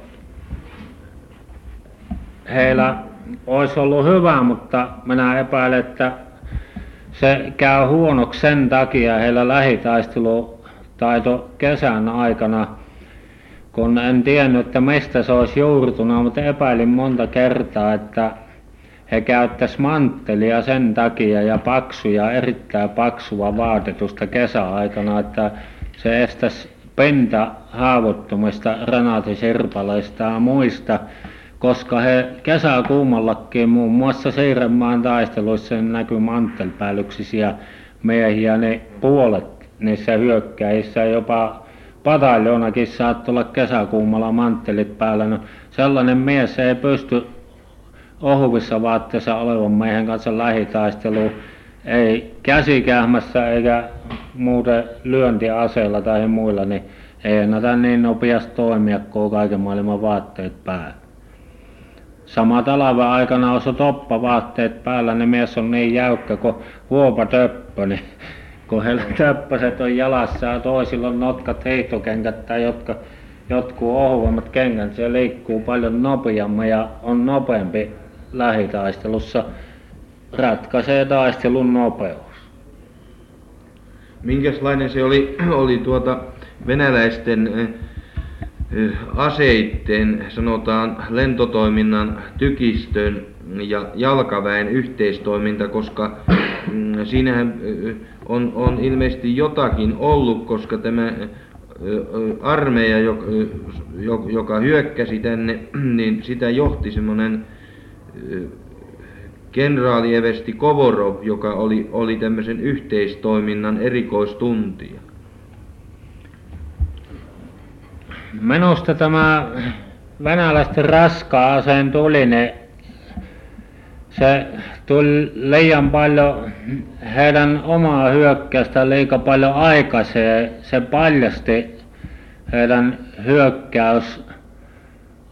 heillä olisi ollut hyvä, mutta minä epäilen, että se käy huonoksi sen takia heillä lähitaistelutaito kesän aikana, kun en tiennyt, että mistä se olisi juurtunut, mutta epäilin monta kertaa, että he käyttäisi manttelia sen takia ja paksuja, erittäin paksua vaatetusta kesäaikana, että se estäisi pinta haavoittumista ranaatisirpaleista ja muista, koska he kesäkuumallakin muun muassa Siirenmaan taisteluissa näkyi manttelipäällyksia miehiä, niin puolet niissä hyökkäjissä, jopa pataljoonakin saattoi olla kesäkuumalla manttelit päällä. No, sellainen mies ei pysty ohuvissa vaatteessa olevan miehen kanssa lähitaisteluun, ei käsikähmässä eikä muuten lyöntiaseella tai muilla, niin ei ennätä niin nopeasti toimia, kun on kaiken maailman vaatteet päällä. Sama talven aikana osui toppavaatteet päällä, niin mies on niin jäykkä kuin huopatöppö, niin kun heillä töppöset on jalassa ja toisilla on notkat heittokengät tai jotka, jotkut ohuemmat kengät, se liikkuu paljon nopeammin ja on nopeampi lähitaistelussa, ratkaisee taistelun nopeus. Minkälainen se oli, oli tuota venäläisten aseitten, sanotaan lentotoiminnan, tykistön ja jalkaväen yhteistoiminta, joka siinähän on, on ilmeisesti jotakin ollut, koska tämä armeija, joka hyökkäsi tänne, niin sitä johti semmoinen kenraali eversti Kovorov, joka oli, oli tämmöisen yhteistoiminnan erikoistuntija. Minusta tämä venäläisten raskaan aseen tuline, se tuli liian paljon heidän omaa hyökkäystä liian paljon aikaiseen. Se paljasti heidän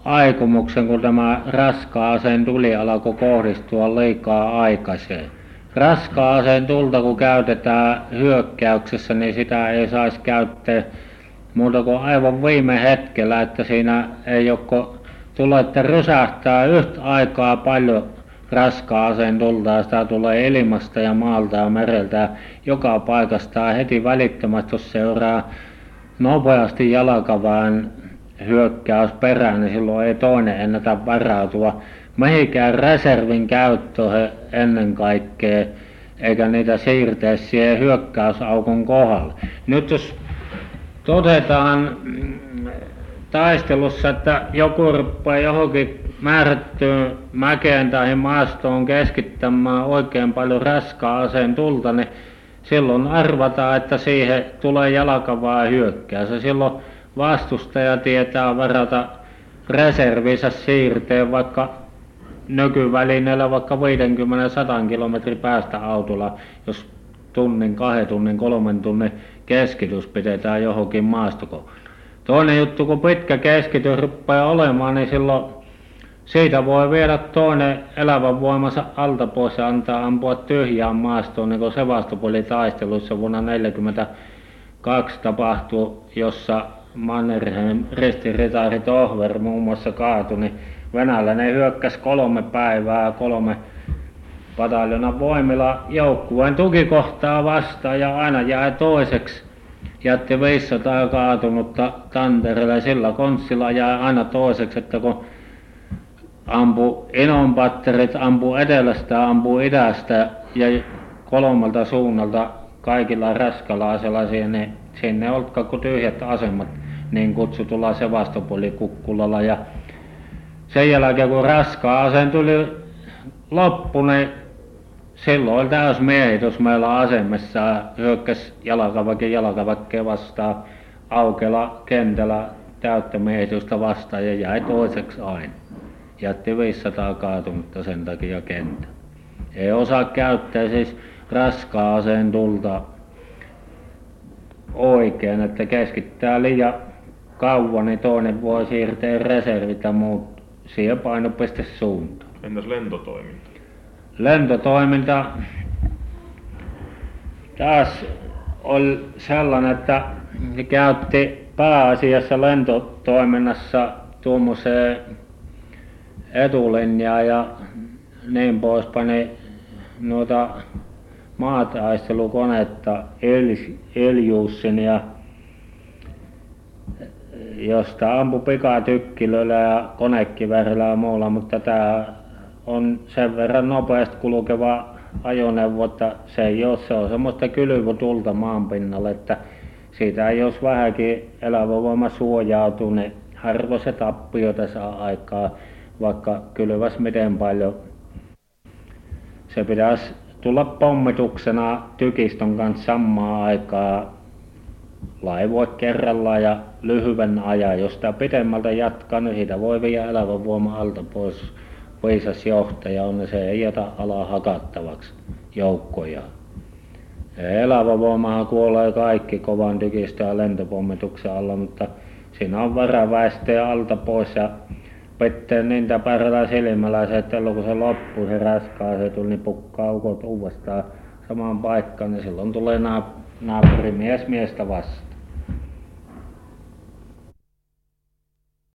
hyökkäysaikomuksen, kun tämä raskaan aseen tuli alkoi kohdistua liikaa aikaiseen. raskaaseen tulta kun käytetään hyökkäyksessä, niin sitä ei saisi käyttää muuta kuin aivan viime hetkellä, että siinä ei ole, kun tulette rysähtää yhtä aikaa paljon raskaaseen tulta ja sitä tulee ilmasta ja maalta ja mereltä ja joka paikasta ja heti välittömästi, jos seuraa nopeasti jalkaväen hyökkäys perään, niin silloin ei toinen ennätä varautua mihinkään reservin käyttöön ennen kaikkea, eikä niitä siirtää siihen hyökkäysaukon kohdalle. Nyt jos todetaan taistelussa, että joku rupeaa johonkin määrättyyn mäkeen tai maastoon keskittämään oikein paljon raskaaseen tulta, niin silloin arvataan, että siihen tulee jalkavaa hyökkäys. Ja silloin vastustaja tietää varata reservinsä siirteen vaikka nykyvälineellä vaikka viisikymmentä sata kilometrin päästä autolla, jos tunnin, kahden tunnin, kolmen tunnin keskitys pidetään johonkin maastokoon. Toinen juttu, kun pitkä keskitys rupeaa olemaan, niin silloin siitä voi viedä toinen elävän voimansa alta pois ja antaa ampua tyhjään maastoon, niin kuin Sevastopoli-taisteluissa vuonna tuhatyhdeksänsataaneljäkymmentäkaksi tapahtui, jossa Mannerheim ristiritari Tohver muun muassa kaatui, niin venäläinen hyökkäsi kolme päivää kolme pataljonan voimilla joukkueen tukikohtaa vastaan ja aina jäi toiseksi. Jätti viisisataa kaatunutta tantereelle, sillä konstilla jäi aina toiseksi, että kun ampui inonpatterit, ampui etelästä, ampui idästä ja kolmelta suunnalta kaikilla raskalaisilla sinne, sinne oltka kuin tyhjät asemat niin kutsutulla Sevastopoli-kukkulalla. Ja sen jälkeen kun raskaaseen tuli loppu, niin silloin oli täysmiehitys meillä asemassa, hyökkäsi jalkaväki jalkaväkkeä vastaan aukealla kentällä täyttä miehitystä vastaan ja jäi toiseksi aina. Jätti viisisataa kaatunutta sen takia kenttä. Ei osaa käyttää siis raskaaseen tulta oikein, että keskittää liian kauan, niin toinen voi siirtää reservit ja muut siihen painopistesuuntaan. Entäs lentotoiminta? Lentotoiminta taas oli sellainen, että ne käytti pääasiassa lentotoiminnassa tuommoiseen etulinjaa ja niin poispäin, niin noita maataistelukonetta Iljussin ja josta ampui pikatykkilöillä ja konekiväärillä ja muulla, mutta tämä on sen verran nopeasti kulkeva ajoneuvo, että se ei ole, se on semmoista kylvötulta maan pinnalle, että siitä ei jos vähänkin elävävoima suojautuu, niin harvoin se tappioita saa aikaa, vaikka kylväs miten paljon. Se pitäisi tulla pommituksena tykistön kanssa samaan aikaan laivoi kerrallaan ja lyhyen ajan. Jos sitä pitemmältä jatkaa, niin siitä voi viedä elävänvoima alta pois. Viisas johtaja on, niin se ei jätä alaa hakattavaksi joukkoja. Elävänvoimahan kuolee kaikki kovan tykistön ja lentopommituksen alla, mutta siinä on varaa väistää alta pois ja pitää niin täpärällä silmällä se, että kun se loppuu se raskaa, se tuli, niin pukkaa ukot uudestaan samaan paikkaan, niin silloin tulee naapurimies miestä vastaan.